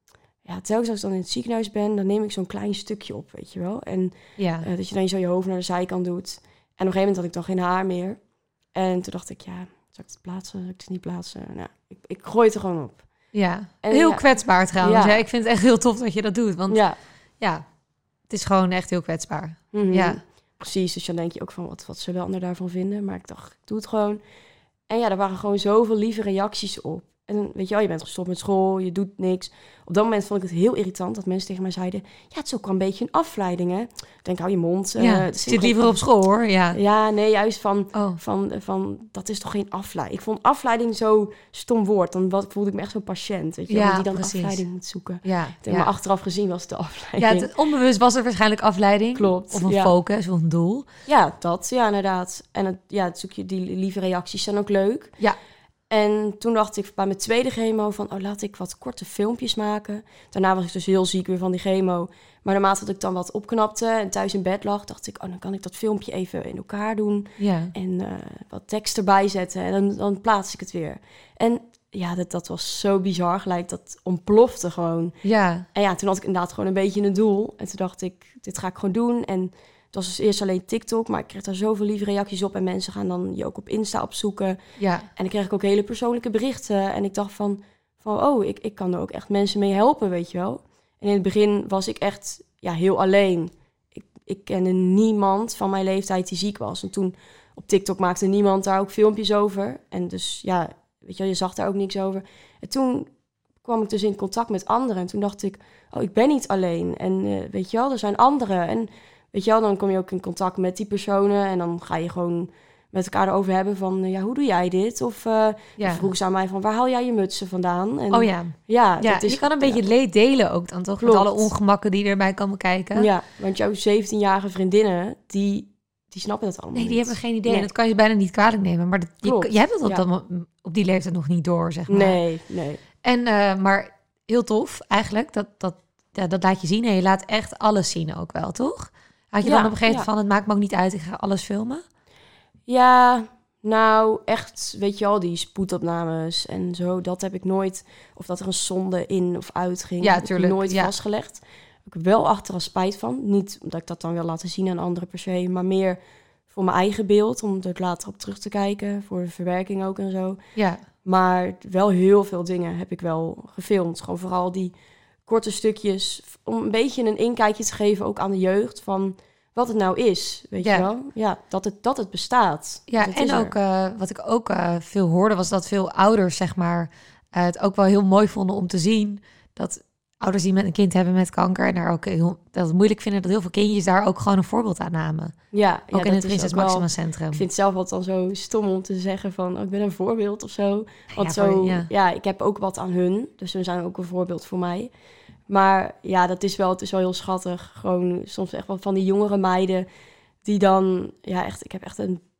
ja, telkens als ik dan in het ziekenhuis ben, dan neem ik zo'n klein stukje op, weet je wel. En ja. uh, dat je dan zo je hoofd naar de zijkant doet. En op een gegeven moment had ik dan geen haar meer. En toen dacht ik, ja, zal ik het plaatsen? Zal ik het niet plaatsen? Nou, ik, ik gooi het er gewoon op. Ja, en heel ja. kwetsbaar trouwens. Ja. Ja, ik vind het echt heel tof dat je dat doet. Want ja, ja het is gewoon echt heel kwetsbaar. Mm-hmm. Ja. Precies, dus dan denk je ook van, wat, wat zullen anderen daarvan vinden? Maar ik dacht, ik doe het gewoon. En ja, er waren gewoon zoveel lieve reacties op. En weet je wel, je bent gestopt met school, je doet niks. Op dat moment vond ik het heel irritant dat mensen tegen mij zeiden... ja, het is ook wel een beetje een afleiding, hè? Ik denk, hou je mond. Ja, uh, het zit liever op school, hoor. Ja, ja nee, juist van, oh. van, van, dat is toch geen afleiding. Ik vond afleiding zo stom woord. Dan wat, voelde ik me echt zo'n patiënt, weet je ja, wel, die dan precies. afleiding moet zoeken. Ja, ik denk, ja. maar achteraf gezien was het de afleiding. Ja, het, onbewust was er waarschijnlijk afleiding. Klopt. Of een ja. focus, of een doel. Ja, dat, ja, inderdaad. En het, ja, het zoekje, die lieve reacties zijn ook leuk. Ja. En toen dacht ik bij mijn tweede chemo van, oh, laat ik wat korte filmpjes maken. Daarna was ik dus heel ziek weer van die chemo. Maar naarmate dat ik dan wat opknapte en thuis in bed lag, dacht ik, oh, dan kan ik dat filmpje even in elkaar doen. Ja. En uh, wat tekst erbij zetten en dan, dan plaats ik het weer. En ja, dat, dat was zo bizar gelijk, dat ontplofte gewoon. Ja. En ja, toen had ik inderdaad gewoon een beetje een doel. En toen dacht ik, dit ga ik gewoon doen. En het was dus eerst alleen TikTok, maar ik kreeg daar zoveel lieve reacties op. En mensen gaan dan je ook op Insta opzoeken. Ja. En dan kreeg ik ook hele persoonlijke berichten. En ik dacht van, van oh, ik, ik kan er ook echt mensen mee helpen, weet je wel. En in het begin was ik echt ja, heel alleen. Ik, ik kende niemand van mijn leeftijd die ziek was. En toen op TikTok maakte niemand daar ook filmpjes over. En dus ja, weet je wel, je zag daar ook niks over. En toen kwam ik dus in contact met anderen. En toen dacht ik, oh, ik ben niet alleen. En uh, weet je wel, er zijn anderen. En weet je wel, dan kom je ook in contact met die personen. En dan ga je gewoon met elkaar erover hebben van, uh, ja, hoe doe jij dit? Of uh, ja. vroeg ze aan mij van, waar haal jij je mutsen vandaan? En, oh ja. Ja, ja dat is, je kan een ja. beetje leed delen ook dan toch? Klopt. Met alle ongemakken die erbij komen kijken. Ja, want jouw zeventienjarige vriendinnen, die, die snappen dat allemaal Nee, die niet. hebben geen idee. Nee. En dat kan je bijna niet kwalijk nemen. Maar dat, je, jij hebt het op, ja. dat, op die leeftijd nog niet door, zeg maar. Nee, nee. En, uh, maar heel tof eigenlijk, dat, dat, ja, dat laat je zien. En je laat echt alles zien ook wel, toch? Had je ja, dan op een gegeven moment ja. van, het maakt me ook niet uit, ik ga alles filmen? Ja, nou echt, weet je al, die spoedopnames en zo, dat heb ik nooit, of dat er een zonde in of uit ging, ja, heb tuurlijk, ik nooit ja. vastgelegd. Heb ik wel achteraf spijt van. Niet omdat ik dat dan wil laten zien aan anderen per se, maar meer voor mijn eigen beeld, om er later op terug te kijken, voor de verwerking ook en zo. Ja. Maar wel heel veel dingen heb ik wel gefilmd. Gewoon vooral die korte stukjes, om een beetje een inkijkje te geven ook aan de jeugd van wat het nou is, weet ja. je wel? Ja, dat het, dat het bestaat. Ja, het en ook uh, wat ik ook uh, veel hoorde was dat veel ouders, zeg maar, uh, het ook wel heel mooi vonden om te zien dat ouders die met een kind hebben met kanker en daar ook heel, dat het moeilijk vinden dat heel veel kindjes daar ook gewoon een voorbeeld aan namen. Ja, ook ja, in het Prinses Maxima Centrum. Ik vind het zelf altijd dan zo stom om te zeggen van, oh, ik ben een voorbeeld of zo. Want ja, zo, voor, ja. ja, ik heb ook wat aan hun, dus ze zijn ook een voorbeeld voor mij. Maar ja, dat is wel, het is wel heel schattig. Gewoon soms echt wel van die jongere meiden die dan, ja, echt, ik heb echt een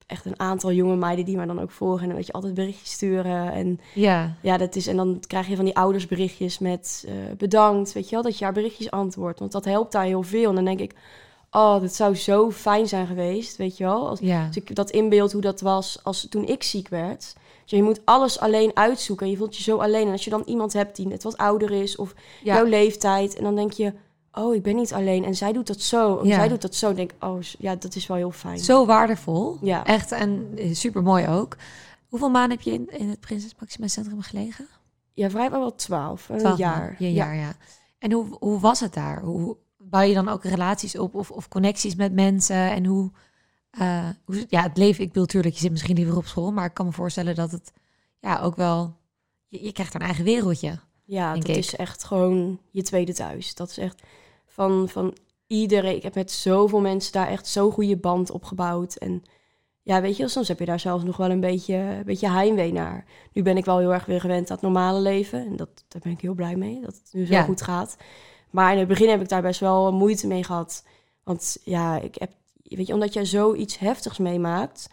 echt een aantal jonge meiden die mij dan ook volgen. En dan weet je, altijd berichtjes sturen. En Ja. ja, dat is, en dan krijg je van die ouders berichtjes met uh, bedankt, weet je wel, dat je haar berichtjes antwoordt. Want dat helpt daar heel veel. En dan denk ik, oh, dat zou zo fijn zijn geweest, weet je wel. Als, Ja. als ik dat inbeeld hoe dat was als toen ik ziek werd. Dus je moet alles alleen uitzoeken en je voelt je zo alleen. En als je dan iemand hebt die net wat ouder is of Ja. jouw leeftijd. En dan denk je, oh, ik ben niet alleen. En zij doet dat zo. En Ja. zij doet dat zo. En denk, oh, ja, dat is wel heel fijn. Zo waardevol. Ja. Echt en super mooi ook. Hoeveel maanden heb je in, in het Prinses Maxima Centrum gelegen? Ja, vrijwel wel twaalf. Een Twaalf jaar. maanden. Ja, een jaar, ja. En hoe, hoe was het daar? Hoe bouw je dan ook relaties op of, of connecties met mensen? En hoe, uh, hoe... Ja, het leven... Ik bedoel, natuurlijk, je zit misschien liever op school. Maar ik kan me voorstellen dat het ja ook wel... Je, je krijgt een eigen wereldje. Ja, dat ik. is echt gewoon je tweede thuis. Dat is echt van, van iedereen. Ik heb met zoveel mensen daar echt zo'n goede band opgebouwd. En ja, weet je, soms heb je daar zelfs nog wel een beetje, een beetje heimwee naar. Nu ben ik wel heel erg weer gewend aan het normale leven. En dat, daar ben ik heel blij mee, dat het nu zo Ja. goed gaat. Maar in het begin heb ik daar best wel moeite mee gehad. Want ja, ik heb, weet je, omdat jij zoiets heftigs meemaakt,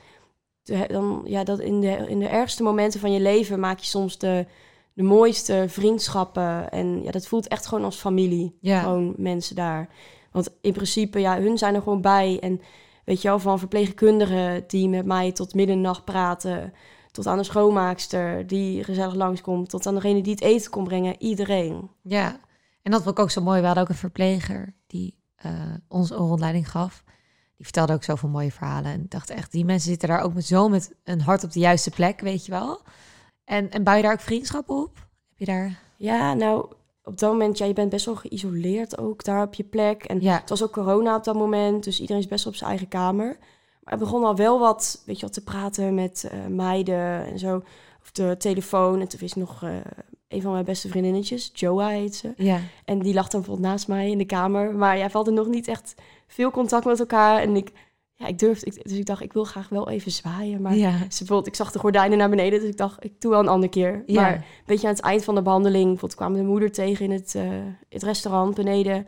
dan ja, dat in de, in de ergste momenten van je leven maak je soms de, de mooiste vriendschappen. En ja, dat voelt echt gewoon als familie. Ja. Gewoon mensen daar. Want in principe, ja, hun zijn er gewoon bij. En weet je wel, van verpleegkundigen die met mij tot middernacht praten, tot aan de schoonmaakster die gezellig langskomt, tot aan degene die het eten kon brengen. Iedereen. Ja, en dat vond ik ook zo mooi. We hadden ook een verpleger die uh, ons een rondleiding gaf. Die vertelde ook zoveel mooie verhalen. En ik dacht echt, die mensen zitten daar ook met zo met een hart op de juiste plek, weet je wel. En, en bouw je daar ook vriendschappen op? Heb je daar... Ja, nou, op dat moment, ja, je bent best wel geïsoleerd ook daar op je plek. En Ja. het was ook corona op dat moment, dus iedereen is best wel op zijn eigen kamer. Maar ik begon al wel wat, weet je wat, te praten met uh, meiden en zo. Of de telefoon. En toen wist nog uh, een van mijn beste vriendinnetjes, Joa heet ze. Ja. En die lag dan bijvoorbeeld naast mij in de kamer. Maar ja, we hadden nog niet echt veel contact met elkaar. En ik, ja, ik durfde, ik, dus ik dacht, ik wil graag wel even zwaaien. Maar Ja. ze, bijvoorbeeld, ik zag de gordijnen naar beneden, dus ik dacht, ik doe wel een andere keer. Ja. Maar een beetje aan het eind van de behandeling, bijvoorbeeld kwamen de moeder tegen in het, uh, het restaurant beneden.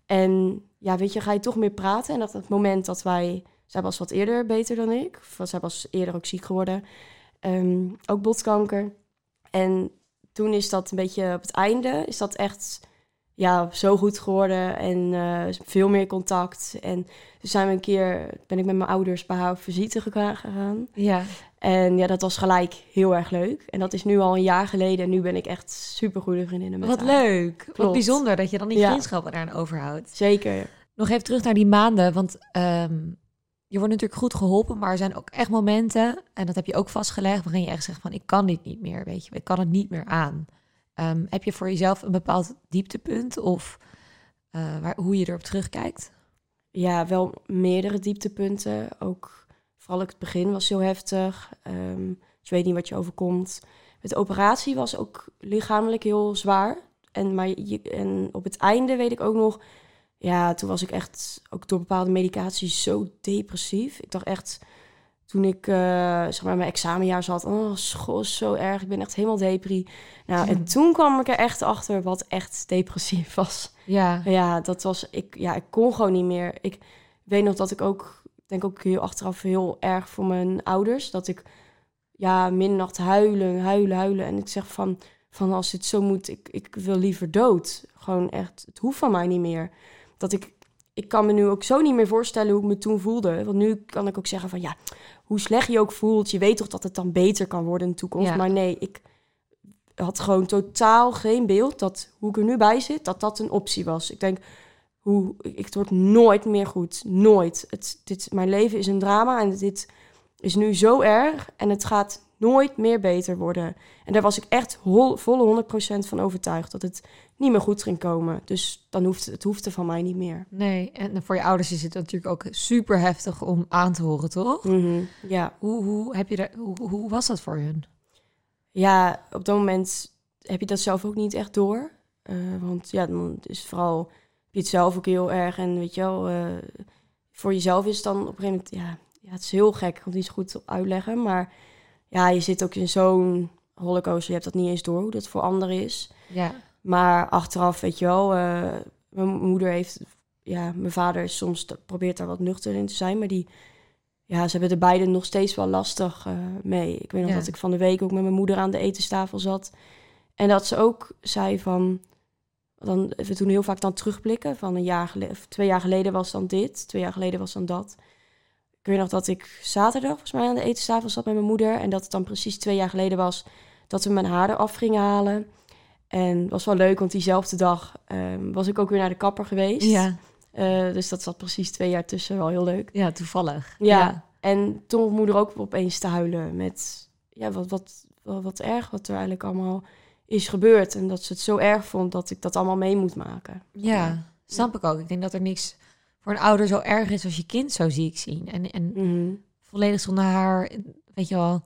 En ja, weet je, ga je toch meer praten. En dat het moment dat wij, zij was wat eerder beter dan ik. Of zij was eerder ook ziek geworden. Um, ook botkanker. En toen is dat een beetje op het einde, is dat echt ja, zo goed geworden en uh, veel meer contact. En toen zijn we een keer, ben ik met mijn ouders bij haar op visite gegaan. Ja. En ja, dat was gelijk heel erg leuk. En dat is nu al een jaar geleden en nu ben ik echt super goede vriendinnen met Wat haar. leuk. Klopt. Wat bijzonder dat je dan die Ja. vriendschappen daaraan overhoudt. Zeker. Nog even terug naar die maanden, want um, je wordt natuurlijk goed geholpen, maar er zijn ook echt momenten, en dat heb je ook vastgelegd, waarin je echt zegt van, ik kan dit niet meer, weet je, ik kan het niet meer aan. Um, heb je voor jezelf een bepaald dieptepunt of uh, waar, hoe je erop terugkijkt? Ja, wel meerdere dieptepunten. Ook vooral het begin was heel heftig. Um, je weet niet wat je overkomt. Met de operatie was ook lichamelijk heel zwaar. En, maar je, en op het einde weet ik ook nog, ja, toen was ik echt ook door bepaalde medicatie zo depressief. Ik dacht echt, toen ik uh, zeg maar mijn examenjaar zat, oh, school is zo erg, ik ben echt helemaal depri. Nou, Ja. en toen kwam ik er echt achter wat echt depressief was. Ja. Ja, dat was, ik, ja, ik kon gewoon niet meer. Ik weet nog dat ik ook, denk ook heel achteraf heel erg voor mijn ouders, dat ik, ja, middernacht huilen, huilen, huilen. En ik zeg van, van als dit zo moet, ik, ik wil liever dood. Gewoon echt, het hoeft van mij niet meer. Dat ik, ik kan me nu ook zo niet meer voorstellen hoe ik me toen voelde. Want nu kan ik ook zeggen van, ja, hoe slecht je ook voelt, je weet toch dat het dan beter kan worden in de toekomst. Ja. Maar nee, ik had gewoon totaal geen beeld dat hoe ik er nu bij zit, dat dat een optie was. Ik denk, hoe, ik, het wordt nooit meer goed. Nooit. Het, dit, mijn leven is een drama en dit is nu zo erg en het gaat nooit meer beter worden. En daar was ik echt hol, volle honderd procent van overtuigd dat het niet meer goed ging komen. Dus dan hoeft het hoefde van mij niet meer. Nee, en voor je ouders is het natuurlijk ook super heftig om aan te horen, toch? Mm-hmm, ja. Hoe, hoe, heb je daar, hoe, hoe was dat voor hun? Ja, op dat moment heb je dat zelf ook niet echt door. Uh, want ja, dan is vooral, heb je het zelf ook heel erg. En weet je wel, uh, voor jezelf is het dan op een gegeven moment, ja, ja het is heel gek. Ik kan het niet zo goed uitleggen. Maar ja, je zit ook in zo'n rollercoaster. Je hebt dat niet eens door hoe dat voor anderen is. Ja. Maar achteraf, weet je wel, uh, mijn moeder heeft, ja, mijn vader is soms probeert daar wat nuchter in te zijn, maar die, ja, ze hebben er beide nog steeds wel lastig uh, mee. Ik weet nog Ja. dat ik van de week ook met mijn moeder aan de etenstafel zat. En dat ze ook zei van... Dan, we toen heel vaak dan terugblikken. Van een jaar geleden, of twee jaar geleden was dan dit. Twee jaar geleden was dan dat. Ik weet nog dat ik zaterdag volgens mij aan de etenstafel zat met mijn moeder. En dat het dan precies twee jaar geleden was dat we mijn haar eraf gingen halen. En het was wel leuk, want diezelfde dag um, was ik ook weer naar de kapper geweest. Ja, Uh, dus dat zat precies twee jaar tussen, wel heel leuk. ja toevallig. Ja, Ja. en toen begon moeder ook opeens te huilen met... Ja, wat, wat, wat, wat erg wat er eigenlijk allemaal is gebeurd. En dat ze het zo erg vond dat ik dat allemaal mee moet maken. Ja, snap ik ook. Ik denk dat er niks voor een ouder zo erg is als je kind, zo zie ik zien. En, en Mm-hmm. volledig zonder haar, weet je wel,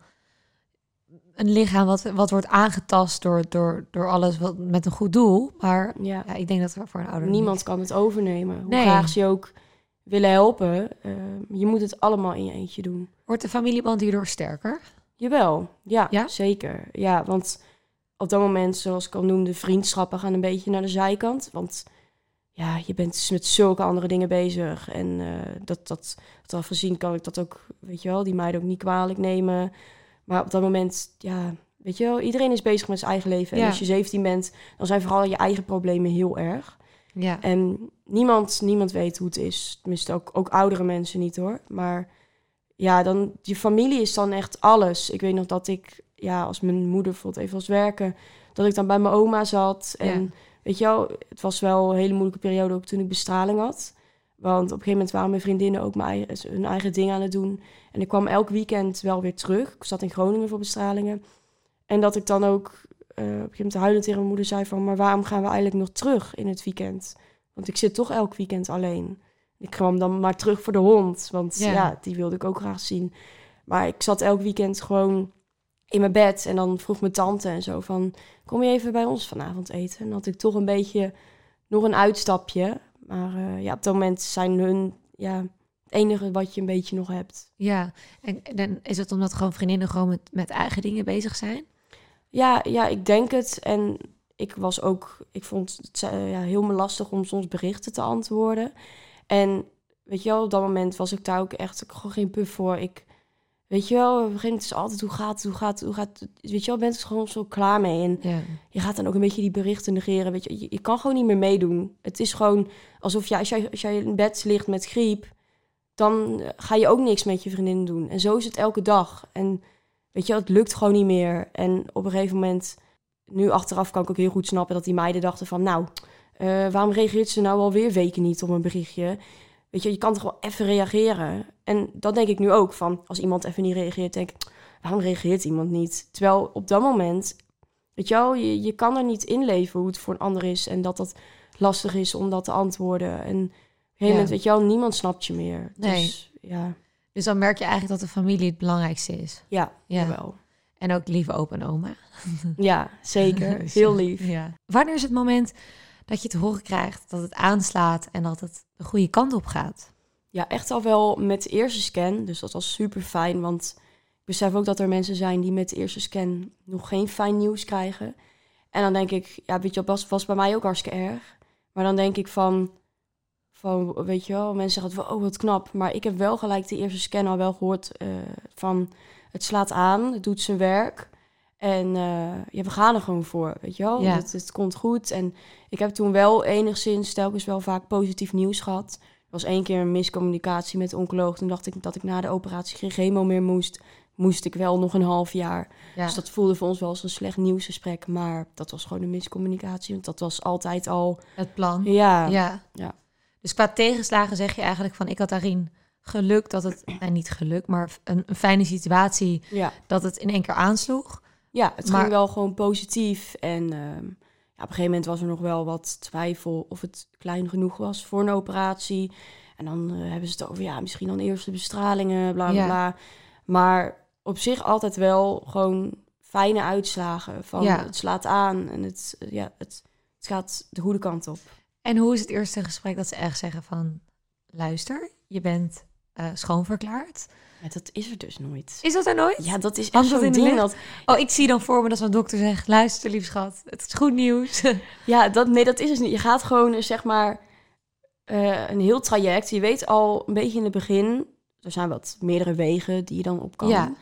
een lichaam wat, wat wordt aangetast door, door, door alles wat, met een goed doel. Maar Ja. ja, ik denk dat er voor een ouder Niemand niks- kan het overnemen. Hoe Nee. graag ze je ook willen helpen. Uh, je moet het allemaal in je eentje doen. Wordt de familieband hierdoor sterker? Jawel, ja, Ja? zeker. Ja, want op dat moment, zoals ik al noemde, vriendschappen gaan een beetje naar de zijkant. Want ja, je bent dus met zulke andere dingen bezig. En uh, dat, dat, dat afgezien kan ik dat ook, weet je wel, die meiden ook niet kwalijk nemen. Maar op dat moment, ja, weet je wel, iedereen is bezig met zijn eigen leven. En Ja. als je zeventien bent, dan zijn vooral je eigen problemen heel erg. Ja. En niemand, niemand weet hoe het is. Tenminste, ook, ook oudere mensen niet hoor. Maar ja, dan, je familie is dan echt alles. Ik weet nog dat ik, ja, als mijn moeder bijvoorbeeld even was werken, dat ik dan bij mijn oma zat. En Ja. weet je wel, het was wel een hele moeilijke periode ook toen ik bestraling had. Want op een gegeven moment waren mijn vriendinnen ook mijn eigen, hun eigen ding aan het doen. En ik kwam elk weekend wel weer terug. Ik zat in Groningen voor bestralingen. En dat ik dan ook uh, op een gegeven moment huilend tegen mijn moeder zei van... maar waarom gaan we eigenlijk nog terug in het weekend? Want ik zit toch elk weekend alleen. Ik kwam dan maar terug voor de hond, want Ja. ja, die wilde ik ook graag zien. Maar ik zat elk weekend gewoon in mijn bed en dan vroeg mijn tante en zo van... kom je even bij ons vanavond eten? En dan had ik toch een beetje nog een uitstapje. Maar uh, ja, op dat moment zijn hun ja, het enige wat je een beetje nog hebt. Ja, en dan is het omdat gewoon vriendinnen gewoon met, met eigen dingen bezig zijn? Ja, ja, ik denk het. En ik was ook, ik vond het uh, ja, heel me lastig om soms berichten te antwoorden. En weet je wel, op dat moment was ik daar ook echt gewoon geen puff voor. Ik, weet je wel, op een gegeven moment is altijd hoe gaat het, hoe gaat het, hoe gaat het. Weet je wel, bent er gewoon zo klaar mee. En Ja. je gaat dan ook een beetje die berichten negeren. Weet je, je, je kan gewoon niet meer meedoen. Het is gewoon alsof je, als jij, als jij in bed ligt met griep, dan ga je ook niks met je vriendin doen. En zo is het elke dag. En weet je, het lukt gewoon niet meer. En op een gegeven moment, nu achteraf kan ik ook heel goed snappen dat die meiden dachten van, nou, uh, waarom reageert ze nou alweer weken niet op een berichtje? Weet je, je kan toch wel even reageren. En dat denk ik nu ook van, als iemand even niet reageert, denk ik, waarom reageert iemand niet? Terwijl op dat moment, weet je wel, je, je kan er niet inleven hoe het voor een ander is en dat dat lastig is om dat te antwoorden. En op een gegeven moment, weet je wel, niemand snapt je meer. Nee. Dus ja, Dus dan merk je eigenlijk dat de familie het belangrijkste is. ja, Ja. wel. En ook lieve opa en oma. Ja, zeker. Heel lief. Ja. Wanneer is het moment dat je te horen krijgt dat het aanslaat en dat het de goede kant op gaat? Ja, echt al wel met de eerste scan. Dus dat was super fijn, want ik besef ook dat er mensen zijn die met de eerste scan nog geen fijn nieuws krijgen. En dan denk ik, ja, weet je, dat was, was bij mij ook hartstikke erg. Maar dan denk ik van, van weet je wel, mensen zeggen, oh wat knap. Maar ik heb wel gelijk de eerste scan al wel gehoord uh, van, het slaat aan, het doet zijn werk. En uh, ja, we gaan er gewoon voor, weet je wel. Ja. Het, het komt goed. En ik heb toen wel enigszins telkens wel vaak positief nieuws gehad. Er was één keer een miscommunicatie met de oncoloog. Toen dacht ik dat ik na de operatie geen chemo meer moest. Moest ik wel nog een half jaar. Ja. Dus dat voelde voor ons wel als een slecht nieuwsgesprek. Maar dat was gewoon een miscommunicatie. Want dat was altijd al... Het plan. Ja, Ja. ja. Dus qua tegenslagen zeg je eigenlijk van, ik had daarin geluk dat het, nou niet geluk, maar een, een fijne situatie ja. dat het in één keer aansloeg. Ja, het Maar- ging wel gewoon positief. En uh, ja, op een gegeven moment was er nog wel wat twijfel of het klein genoeg was voor een operatie. En dan uh, hebben ze het over, ja, misschien dan eerst de bestralingen, bla bla Ja. bla. Maar op zich altijd wel gewoon fijne uitslagen. Van Ja. het slaat aan en het, uh, ja, het, het gaat de goede kant op. En hoe is het eerste gesprek dat ze echt zeggen van, luister, je bent uh, schoonverklaard? Ja, dat is er dus nooit. Is dat er nooit? Ja, dat is echt Hangt dat zo'n in de ding. lucht? Dat, Oh, ik zie dan voor me dat zo'n dokter zegt, luister lief schat, het is goed nieuws. ja, dat, nee, dat is het niet. Je gaat gewoon, zeg maar, uh, een heel traject. Je weet al een beetje in het begin, er zijn wat meerdere wegen die je dan op kan. Ja.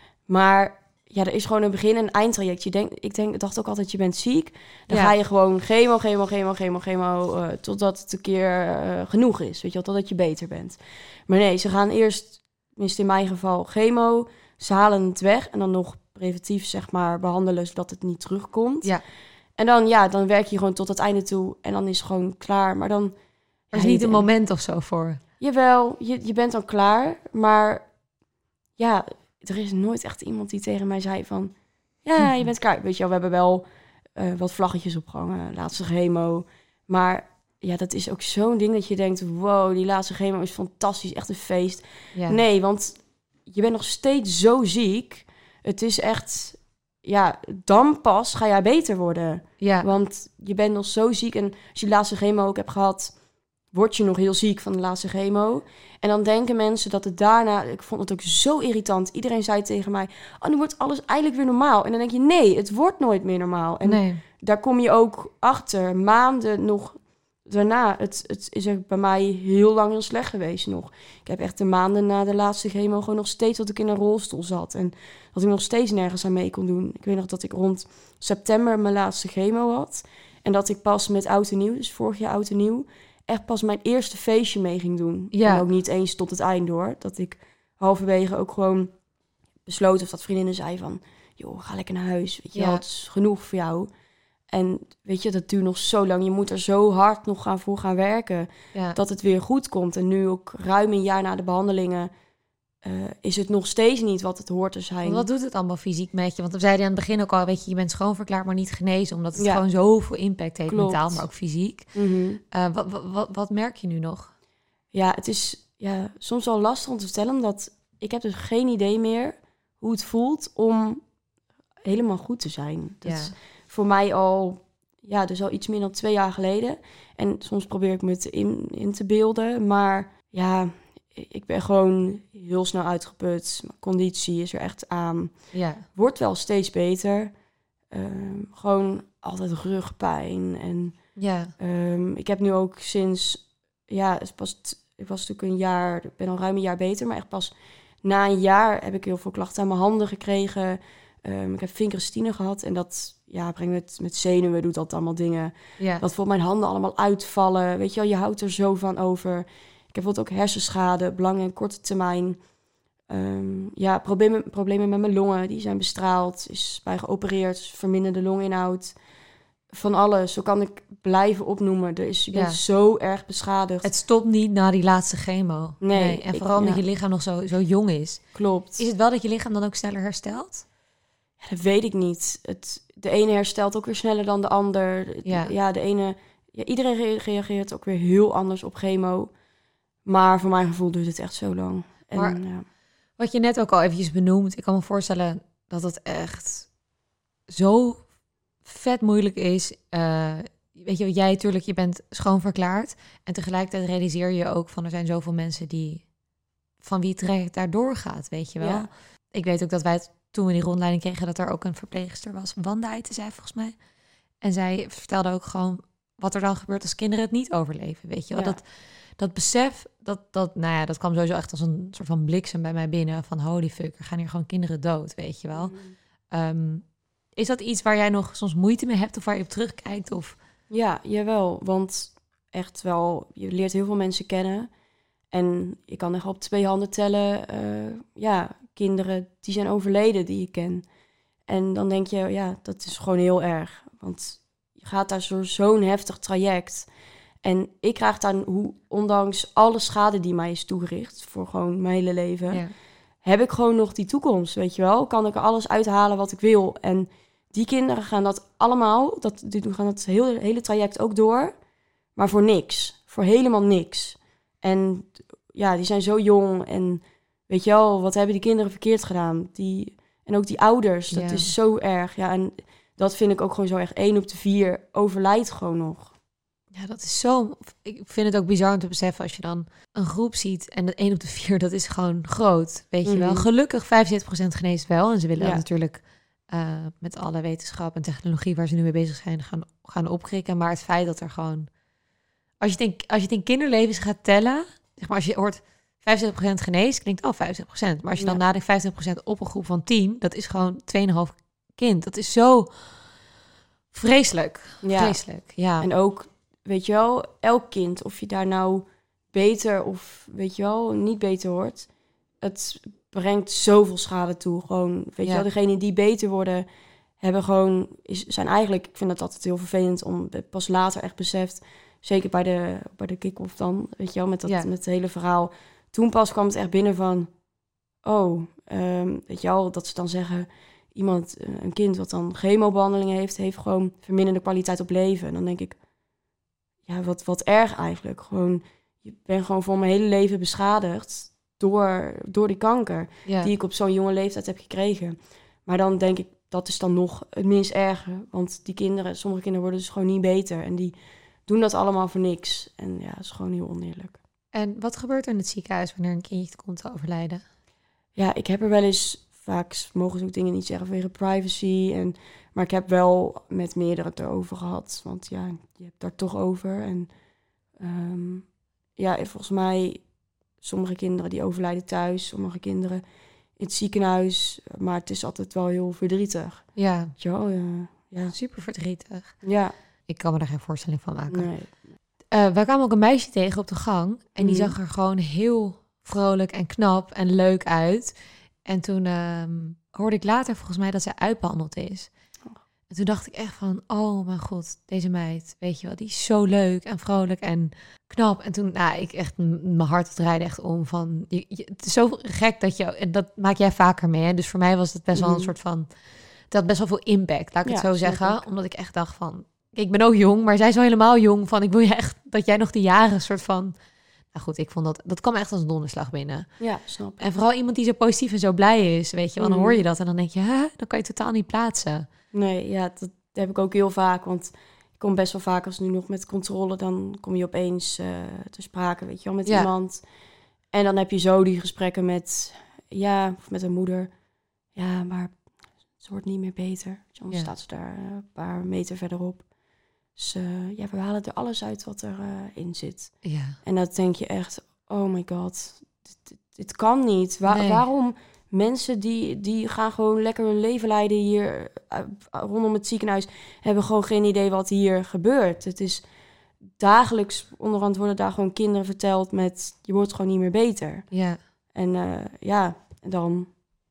Maar ja, er is gewoon een begin- en eindtraject. Je denkt, ik denk, ik dacht ook altijd, je bent ziek. Dan Ja. ga je gewoon chemo, chemo, chemo, chemo, chemo... Uh, totdat het een keer uh, genoeg is. Weet je wel, totdat je beter bent. Maar nee, ze gaan eerst, tenminste in mijn geval, chemo. Ze halen het weg en dan nog preventief, zeg maar, behandelen... zodat het niet terugkomt. Ja. En dan, ja, dan werk je gewoon tot het einde toe. En dan is het gewoon klaar. Maar dan... Er is ja, niet je- een moment of zo voor. Jawel, je, je bent dan klaar. Maar ja, er is nooit echt iemand die tegen mij zei van... Ja, je bent klaar. Weet je wel, we hebben wel uh, wat vlaggetjes opgehangen. Laatste chemo. Maar ja, dat is ook zo'n ding dat je denkt... Wow, die laatste chemo is fantastisch. Echt een feest. Ja. Nee, want je bent nog steeds zo ziek. Het is echt... Ja, dan pas ga jij beter worden. Ja. Want je bent nog zo ziek. En als je de laatste chemo ook hebt gehad... word je nog heel ziek van de laatste chemo. En dan denken mensen dat het daarna... Ik vond het ook zo irritant. Iedereen zei tegen mij... Oh, nu wordt alles eigenlijk weer normaal. En dan denk je, nee, het wordt nooit meer normaal. En Nee. daar kom je ook achter. Maanden nog daarna. Het, het is echt bij mij heel lang heel slecht geweest nog. Ik heb echt de maanden na de laatste chemo... gewoon nog steeds dat ik in een rolstoel zat. En dat ik nog steeds nergens aan mee kon doen. Ik weet nog dat ik rond september mijn laatste chemo had. En dat ik pas met oud en nieuw, dus vorig jaar oud en nieuw... echt pas mijn eerste feestje mee ging doen. Ja. En ook niet eens tot het eind hoor. Dat ik halverwege ook gewoon besloten... of dat vriendinnen zei van... joh, ga lekker naar huis. Weet je Ja. wel, het is genoeg voor jou. En weet je, dat duurt nog zo lang. Je moet er zo hard nog gaan voor gaan werken... Ja. dat het weer goed komt. En nu ook ruim een jaar na de behandelingen... Uh, is het nog steeds niet wat het hoort te zijn. Want wat doet het allemaal fysiek met je? Want we zeiden aan het begin ook al, weet je, je bent schoonverklaard, maar niet genezen, omdat het Ja. gewoon zoveel impact heeft, Klopt. mentaal, maar ook fysiek. Mm-hmm. Uh, wat, wat, wat, wat merk je nu nog? Ja, het is ja, soms wel lastig om te vertellen, omdat ik heb dus geen idee meer hoe het voelt om helemaal goed te zijn. Dat Ja. is voor mij al, ja, dus al iets meer dan twee jaar geleden. En soms probeer ik me te in, in te beelden, maar ja, ik ben gewoon heel snel uitgeput. Mijn conditie is er echt aan. Ja. Wordt wel steeds beter. Um, gewoon altijd rugpijn. En Ja. um, ik heb nu ook sinds... Ja, het pas, ik was natuurlijk een jaar... Ik ben al ruim een jaar beter. Maar echt pas na een jaar heb ik heel veel klachten aan mijn handen gekregen. Um, ik heb vinkerstine gehad. En dat ja, brengt met, met zenuwen, doet dat allemaal dingen. Ja. Dat voor mijn handen allemaal uitvallen. Weet je wel, je houdt er zo van over... Ik heb bijvoorbeeld ook hersenschade, op lange en korte termijn. Um, ja, problemen, problemen met mijn longen, die zijn bestraald. Is bij geopereerd, verminderde longinhoud. Van alles, zo kan ik blijven opnoemen. Er is, je bent Ja. zo erg beschadigd. Het stopt niet na die laatste chemo. Nee, En ik- vooral omdat ja. je lichaam nog zo, zo jong is. Klopt. Is het wel dat je lichaam dan ook sneller herstelt? Ja, dat weet ik niet. Het, de ene herstelt ook weer sneller dan de ander. Ja. Ja, de ene... Ja, iedereen re- reageert ook weer heel anders op chemo. Maar voor mijn gevoel duurt het echt zo lang. En, Maar- ja. Wat je net ook al eventjes benoemt, ik kan me voorstellen dat het echt zo vet moeilijk is. Uh, weet je, jij natuurlijk, je bent schoonverklaard. En tegelijkertijd realiseer je ook van, er zijn zoveel mensen die, van wie het traject daardoor gaat, weet je wel. Ja. Ik weet ook dat wij, het, toen we die rondleiding kregen, dat er ook een verpleegster was, Wanda heette zij volgens mij. En zij vertelde ook gewoon wat er dan gebeurt als kinderen het niet overleven, weet je wel. Ja. Dat, dat besef, dat, dat, nou ja, dat kwam sowieso echt als een soort van bliksem bij mij binnen. Van holy fuck, er gaan hier gewoon kinderen dood, weet je wel. Um, is dat iets waar jij nog soms moeite mee hebt of waar je op terugkijkt? Of... Ja, jawel. Want echt wel, je leert heel veel mensen kennen. En je kan echt op twee handen tellen, uh, ja, kinderen die zijn overleden die je ken. En dan denk je, ja, dat is gewoon heel erg. Want je gaat daar zo, zo'n heftig traject. En ik krijg daar, hoe, ondanks alle schade die mij is toegericht, voor gewoon mijn hele leven, Ja. heb ik gewoon nog die toekomst, weet je wel. Kan ik er alles uithalen wat ik wil. En die kinderen gaan dat allemaal, dat, die gaan het hele, hele traject ook door, maar voor niks. Voor helemaal niks. En ja, die zijn zo jong en weet je wel, wat hebben die kinderen verkeerd gedaan? Die, en ook die ouders, dat Ja. is zo erg. Ja, en dat vind ik ook gewoon zo erg. Eén op de vier overlijdt gewoon nog. Ja, dat is zo... Ik vind het ook bizar om te beseffen als je dan een groep ziet en dat één op de vier, dat is gewoon groot, weet je wel. Mhm. Gelukkig vijfenzeventig procent geneest wel en ze willen Ja. dat natuurlijk uh, met alle wetenschap en technologie waar ze nu mee bezig zijn gaan, gaan opkrikken. Maar het feit dat er gewoon... Als je het in, als je het in kinderlevens gaat tellen, zeg maar als je hoort vijfenzestig procent geneest, klinkt al vijfenzestig procent. Maar als je dan Ja. nadenkt vijfenzestig procent op een groep van tien, dat is gewoon twee komma vijf kind. Dat is zo vreselijk. Ja. Vreselijk, ja. En ook, weet je wel, elk kind, of je daar nou beter of, weet je wel, niet beter wordt, het brengt zoveel schade toe. Gewoon, weet Ja. je wel, degenen die beter worden, hebben gewoon, is, zijn eigenlijk, ik vind het altijd heel vervelend om pas later echt beseft, zeker bij de, bij de kick-off dan, weet je wel, met, dat, Ja. met het hele verhaal. Toen pas kwam het echt binnen van, oh, ehm, weet je wel, dat ze dan zeggen, iemand, een kind wat dan chemobehandelingen heeft, heeft gewoon verminderde kwaliteit op leven. En dan denk ik, ja, wat, wat erg eigenlijk. Gewoon, je bent gewoon voor mijn hele leven beschadigd door, door die kanker ja. die ik op zo'n jonge leeftijd heb gekregen. Maar dan denk ik, dat is dan nog het minst erge. Want die kinderen, sommige kinderen worden dus gewoon niet beter. En die doen dat allemaal voor niks. En ja, dat is gewoon heel oneerlijk. En wat gebeurt er in het ziekenhuis wanneer een kindje komt te overlijden? Ja, ik heb er wel eens, vaak mogen ze ook dingen niet zeggen vanwege privacy. En, maar ik heb wel met meerdere het erover gehad. Want ja, je hebt daar toch over. En um, ja, volgens mij, sommige kinderen die overlijden thuis, sommige kinderen in het ziekenhuis. Maar het is altijd wel heel verdrietig. Ja, Weet je wel, uh, ja. super verdrietig. Ja. Ik kan me daar geen voorstelling van maken. Nee. Uh, wij kwamen ook een meisje tegen op de gang. En die Mm. zag er gewoon heel vrolijk en knap en leuk uit. En toen um, hoorde ik later volgens mij dat zij uitbehandeld is. Oh. En toen dacht ik echt van, oh mijn god, deze meid, weet je wel, die is zo leuk en vrolijk en knap. En toen, nou, ik echt, m- mijn hart draaide echt om van, je, je, het is zo gek dat je, en dat maak jij vaker mee, hè? Dus voor mij was het best wel een Mm. soort van, het had best wel veel impact, laat ik Ja, het zo snap zeggen. ik. Omdat ik echt dacht van, ik ben ook jong, maar zij is wel helemaal jong. Van, ik wil je echt, dat jij nog die jaren soort van, nou goed, ik vond dat, dat kwam echt als een donderslag binnen. Ja, snap. En vooral iemand die zo positief en zo blij is, weet je wel. Dan Mhm. hoor je dat en dan denk je, hè, dan kan je het totaal niet plaatsen. Nee, ja, dat heb ik ook heel vaak. Want ik kom best wel vaak als nu nog met controle, dan kom je opeens uh, te sprake, weet je wel, met Ja. iemand. En dan heb je zo die gesprekken met, ja, of met een moeder. Ja, maar het wordt niet meer beter. Weet je, anders Ja. staat ze daar uh, een paar meter verderop. Dus uh, ja, we halen er alles uit wat erin uh, in zit. Ja. En dan denk je echt, oh my god, dit, dit, dit kan niet. Waar, Nee. Waarom mensen die, die gaan gewoon lekker hun leven leiden hier uh, rondom het ziekenhuis, hebben gewoon geen idee wat hier gebeurt. Het is dagelijks, onderhand worden daar gewoon kinderen verteld met, je wordt gewoon niet meer beter. Ja. En uh, ja, dan,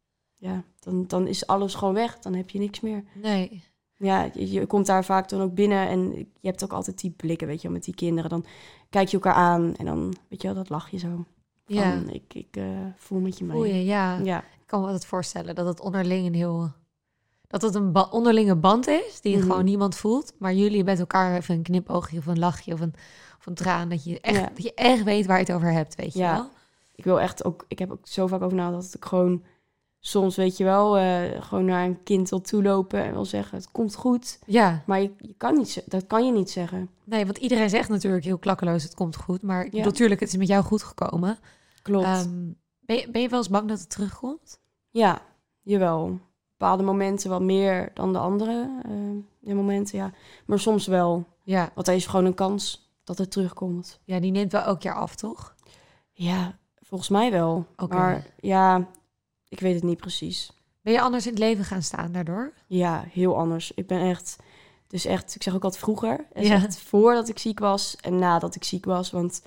ja dan, dan is alles gewoon weg. Dan heb je niks meer. Nee. Ja, je, je komt daar vaak dan ook binnen en je hebt ook altijd die blikken, weet je wel, met die kinderen. Dan kijk je elkaar aan en dan, weet je wel, dat lach je zo. Van, Ja. Ik, ik uh, voel met je mee. Oei, ja. Ja. Ik kan me altijd voorstellen dat het onderling een heel... Dat het een ba- onderlinge band is, die Mhm. gewoon niemand voelt. Maar jullie met elkaar even een knipoogje of een lachje of een, of een traan. Dat je, echt, Ja. dat je echt weet waar je het over hebt, weet je Ja. wel? Ik wil echt ook, ik heb ook zo vaak over nagedacht dat ik gewoon soms, weet je wel, uh, gewoon naar een kind wil toelopen en wil zeggen, het komt goed. Ja. Maar je, je kan niet, ze- dat kan je niet zeggen. Nee, want iedereen zegt natuurlijk heel klakkeloos, het komt goed. Maar Ja. natuurlijk, het is met jou goed gekomen. Klopt. Um, ben, je, ben je wel eens bang dat het terugkomt? Ja, jawel. Bepaalde momenten wat meer dan de andere uh, momenten, ja. Maar soms wel. Ja. Want er is gewoon een kans dat het terugkomt. Ja, die neemt wel elk jaar af, toch? Ja, volgens mij wel. Oké. Maar ja, ik weet het niet precies. Ben je anders in het leven gaan staan daardoor? Ja, heel anders. Ik ben echt, dus echt, ik zeg ook altijd vroeger. Het is Ja. echt voordat ik ziek was en nadat ik ziek was. Want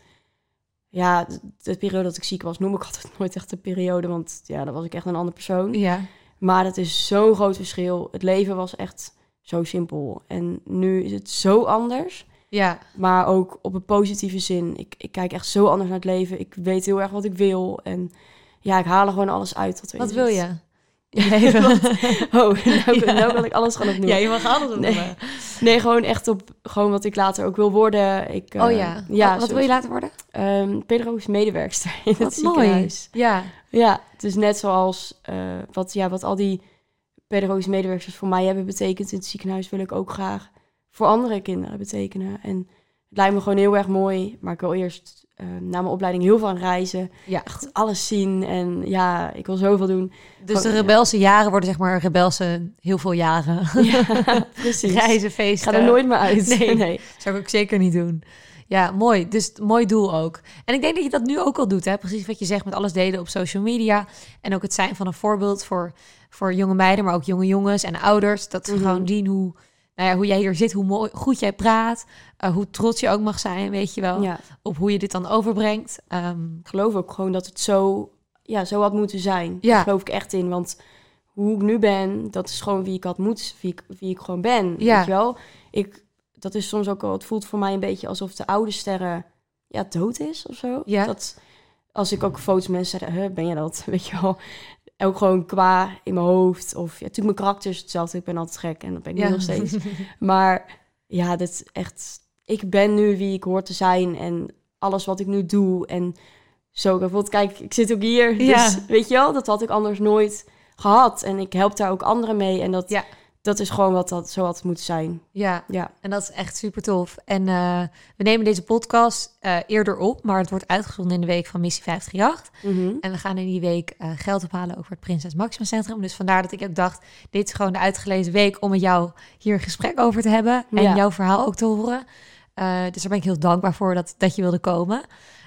ja, de, de periode dat ik ziek was noem ik altijd nooit echt een periode. Want ja, dan was ik echt een andere persoon. Ja. Maar dat is zo'n groot verschil. Het leven was echt zo simpel. En nu is het zo anders. Ja. Maar ook op een positieve zin. Ik, ik kijk echt zo anders naar het leven. Ik weet heel erg wat ik wil. En ja, ik haal er gewoon alles uit. Wat, Wat wil je? Ja, want- oh, nou, Ja. nou kan ik alles gaan opnoemen. Ja, je mag alles Nee. opnoemen. Nee, gewoon echt op gewoon wat ik later ook wil worden. Ik, uh, Oh ja. ja wat, wat wil je laten worden? Um, pedagogisch medewerkster in het Wat mooi. ziekenhuis. Ja. Ja, het is net zoals uh, wat, ja, wat al die pedagogische medewerkers voor mij hebben betekend in het ziekenhuis, wil ik ook graag voor andere kinderen betekenen. En het lijkt me gewoon heel erg mooi, maar ik wil eerst uh, na mijn opleiding heel veel aan reizen. Ja. Echt alles zien en ja, ik wil zoveel doen. Dus de Gewoon, rebelse jaren worden zeg maar rebelse heel veel jaren. Ja, precies. Reizen, Ik feesten. ga er nooit meer uit. Nee. nee. Zou ik ook zeker niet doen. Ja, mooi. Dus mooi doel ook. En ik denk dat je dat nu ook al doet, hè? Precies wat je zegt met alles delen op social media. En ook het zijn van een voorbeeld voor, voor jonge meiden, maar ook jonge jongens en ouders. Dat ze mm-hmm. gewoon zien hoe, nou ja, hoe jij hier zit, hoe mooi, goed jij praat. Uh, hoe trots je ook mag zijn, weet je wel. Ja. Op hoe je dit dan overbrengt. Um, ik geloof ook gewoon dat het zo, ja, zo had moeten zijn. Ja. Daar geloof ik echt in, want hoe ik nu ben, dat is gewoon wie ik had moet, wie ik, wie ik gewoon ben. Ja. Weet je wel? Ik... Dat is soms ook al, het voelt voor mij een beetje alsof de oude sterren ja, dood is of zo. Ja. Dat, als ik ook foto's met mensen zeg, huh, ben je dat? Weet je wel. Ook gewoon qua in mijn hoofd. Of ja, natuurlijk mijn karakter is hetzelfde. Ik ben altijd gek en dat ben ik ja. nu nog steeds. Maar ja, dat echt. Ik ben nu wie ik hoor te zijn en alles wat ik nu doe. En zo, bijvoorbeeld, kijk, ik zit ook hier. Dus ja. weet je wel, dat had ik anders nooit gehad. En ik help daar ook anderen mee. En dat... Ja. Dat is gewoon wat dat zo had moeten zijn. Ja, ja, en dat is echt super tof. En uh, we nemen deze podcast uh, eerder op, maar het wordt uitgezonden in de week van Missie vijf drie acht. Mm-hmm. En we gaan in die week uh, geld ophalen over het Prinses Maxima Centrum. Dus vandaar dat ik ook dacht, dit is gewoon de uitgelezen week om met jou hier een gesprek over te hebben. En ja. jouw verhaal ook te horen. Uh, dus daar ben ik heel dankbaar voor dat, dat je wilde komen.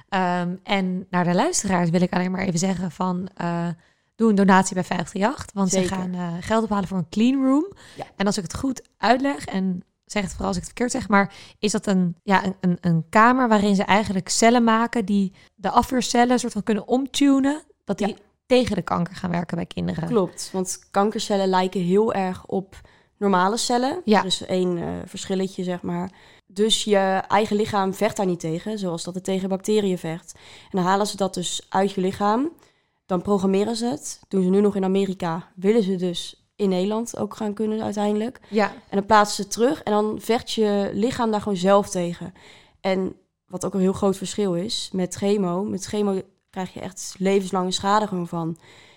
Um, en naar de luisteraars wil ik alleen maar even zeggen van... Uh, Doe een donatie bij vijf drie acht, want Zeker. Ze gaan uh, geld ophalen voor een clean room. Ja. En als ik het goed uitleg, en zeg het vooral als ik het verkeerd zeg, maar is dat een, ja, een, een, een kamer waarin ze eigenlijk cellen maken die de afweercellen soort van kunnen omtunen, dat die ja. tegen de kanker gaan werken bij kinderen. Klopt, want kankercellen lijken heel erg op normale cellen. Ja. Er is één uh, verschilletje, zeg maar. Dus je eigen lichaam vecht daar niet tegen, zoals dat het tegen bacteriën vecht. En dan halen ze dat dus uit je lichaam. Dan programmeren ze het. Doen ze nu nog in Amerika. Willen ze dus in Nederland ook gaan kunnen uiteindelijk. Ja. En dan plaatsen ze het terug. En dan vecht je lichaam daar gewoon zelf tegen. En wat ook een heel groot verschil is met chemo. Met chemo krijg je echt levenslange schade gewoon van.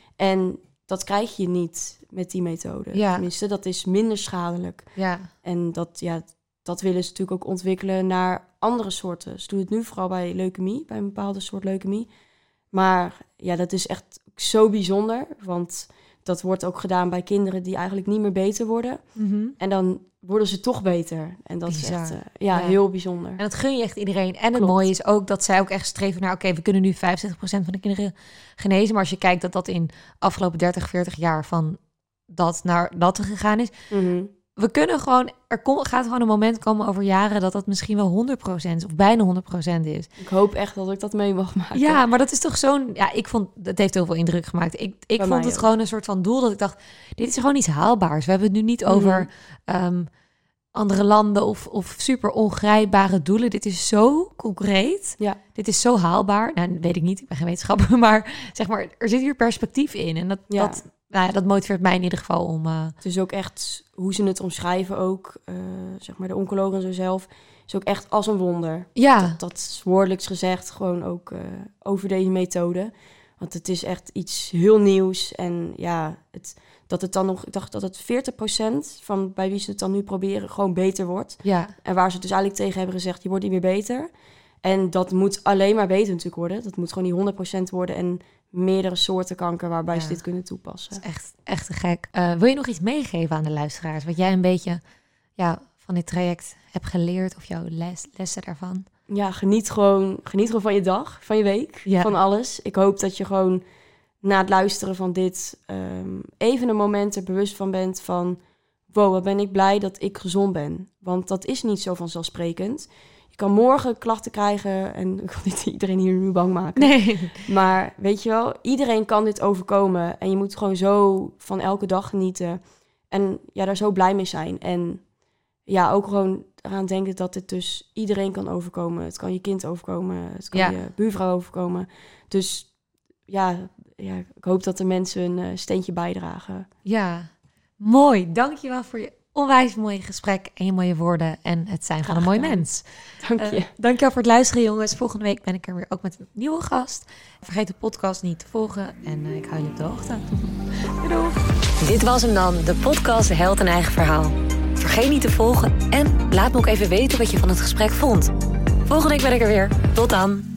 En dat krijg je niet met die methode. Ja. Tenminste, dat is minder schadelijk. Ja. En dat, ja, dat willen ze natuurlijk ook ontwikkelen naar andere soorten. Ze doen het nu vooral bij leukemie. Bij een bepaalde soort leukemie. Maar ja, dat is echt zo bijzonder. Want dat wordt ook gedaan bij kinderen die eigenlijk niet meer beter worden. Mm-hmm. En dan worden ze toch beter. En dat Bizar. is echt uh, ja, ja, heel bijzonder. En dat gun je echt iedereen. En het Klopt. mooie is ook dat zij ook echt streven naar... oké, okay, we kunnen nu vijfenzestig procent van de kinderen genezen. Maar als je kijkt dat dat in de afgelopen dertig, veertig jaar... van dat naar dat gegaan is... Mm-hmm. We kunnen gewoon, er kon, gaat gewoon een moment komen over jaren dat dat misschien wel honderd procent of bijna honderd procent is. Ik hoop echt dat ik dat mee mag maken. Ja, maar dat is toch zo'n, ja, ik vond, dat heeft heel veel indruk gemaakt. Ik, ik vond het ook. gewoon een soort van doel dat ik dacht, dit is gewoon iets haalbaars. We hebben het nu niet mm-hmm. over um, andere landen of, of super ongrijpbare doelen. Dit is zo concreet. Ja. Dit is zo haalbaar. Nou, weet ik niet, ik ben geen wetenschapper, maar zeg maar, er zit hier perspectief in. En dat, ja. dat Nou ja, dat motiveert mij in ieder geval om... Uh... Het is ook echt, hoe ze het omschrijven ook, uh, zeg maar de oncoloog en zo zelf, is ook echt als een wonder. Ja. Dat, dat is woordelijks gezegd, gewoon ook uh, over deze methode. Want het is echt iets heel nieuws. En ja, het, dat het dan nog, ik dacht dat het veertig procent van bij wie ze het dan nu proberen, gewoon beter wordt. Ja. En waar ze dus eigenlijk tegen hebben gezegd, je wordt niet meer beter. En dat moet alleen maar beter natuurlijk worden. Dat moet gewoon niet honderd procent worden en meerdere soorten kanker waarbij ja. ze dit kunnen toepassen. Dat is echt, echt te gek. Uh, wil je nog iets meegeven aan de luisteraars? Wat jij een beetje ja, van dit traject hebt geleerd of jouw les, lessen daarvan? Ja, geniet gewoon, geniet gewoon van je dag, van je week, ja. van alles. Ik hoop dat je gewoon na het luisteren van dit um, even een moment er bewust van bent van... wow, wat ben ik blij dat ik gezond ben. Want dat is niet zo vanzelfsprekend. Je kan morgen klachten krijgen en ik wil niet iedereen hier nu bang maken. Nee. Maar weet je wel, iedereen kan dit overkomen. En je moet gewoon zo van elke dag genieten. En ja, daar zo blij mee zijn. En ja, ook gewoon eraan denken dat het dus iedereen kan overkomen. Het kan je kind overkomen, het kan ja. je buurvrouw overkomen. Dus ja, ja, ik hoop dat de mensen een uh, steentje bijdragen. Ja, mooi. Dankjewel voor je onwijs mooi gesprek en je mooie woorden en het zijn van een mooi mens. Dank je. Uh, dankjewel voor het luisteren, jongens. Volgende week ben ik er weer ook met een nieuwe gast. Vergeet de podcast niet te volgen en uh, ik hou je op de hoogte. Doei. Dit was hem dan, de podcast Held een Eigen Verhaal. Vergeet niet te volgen en laat me ook even weten wat je van het gesprek vond. Volgende week ben ik er weer. Tot dan.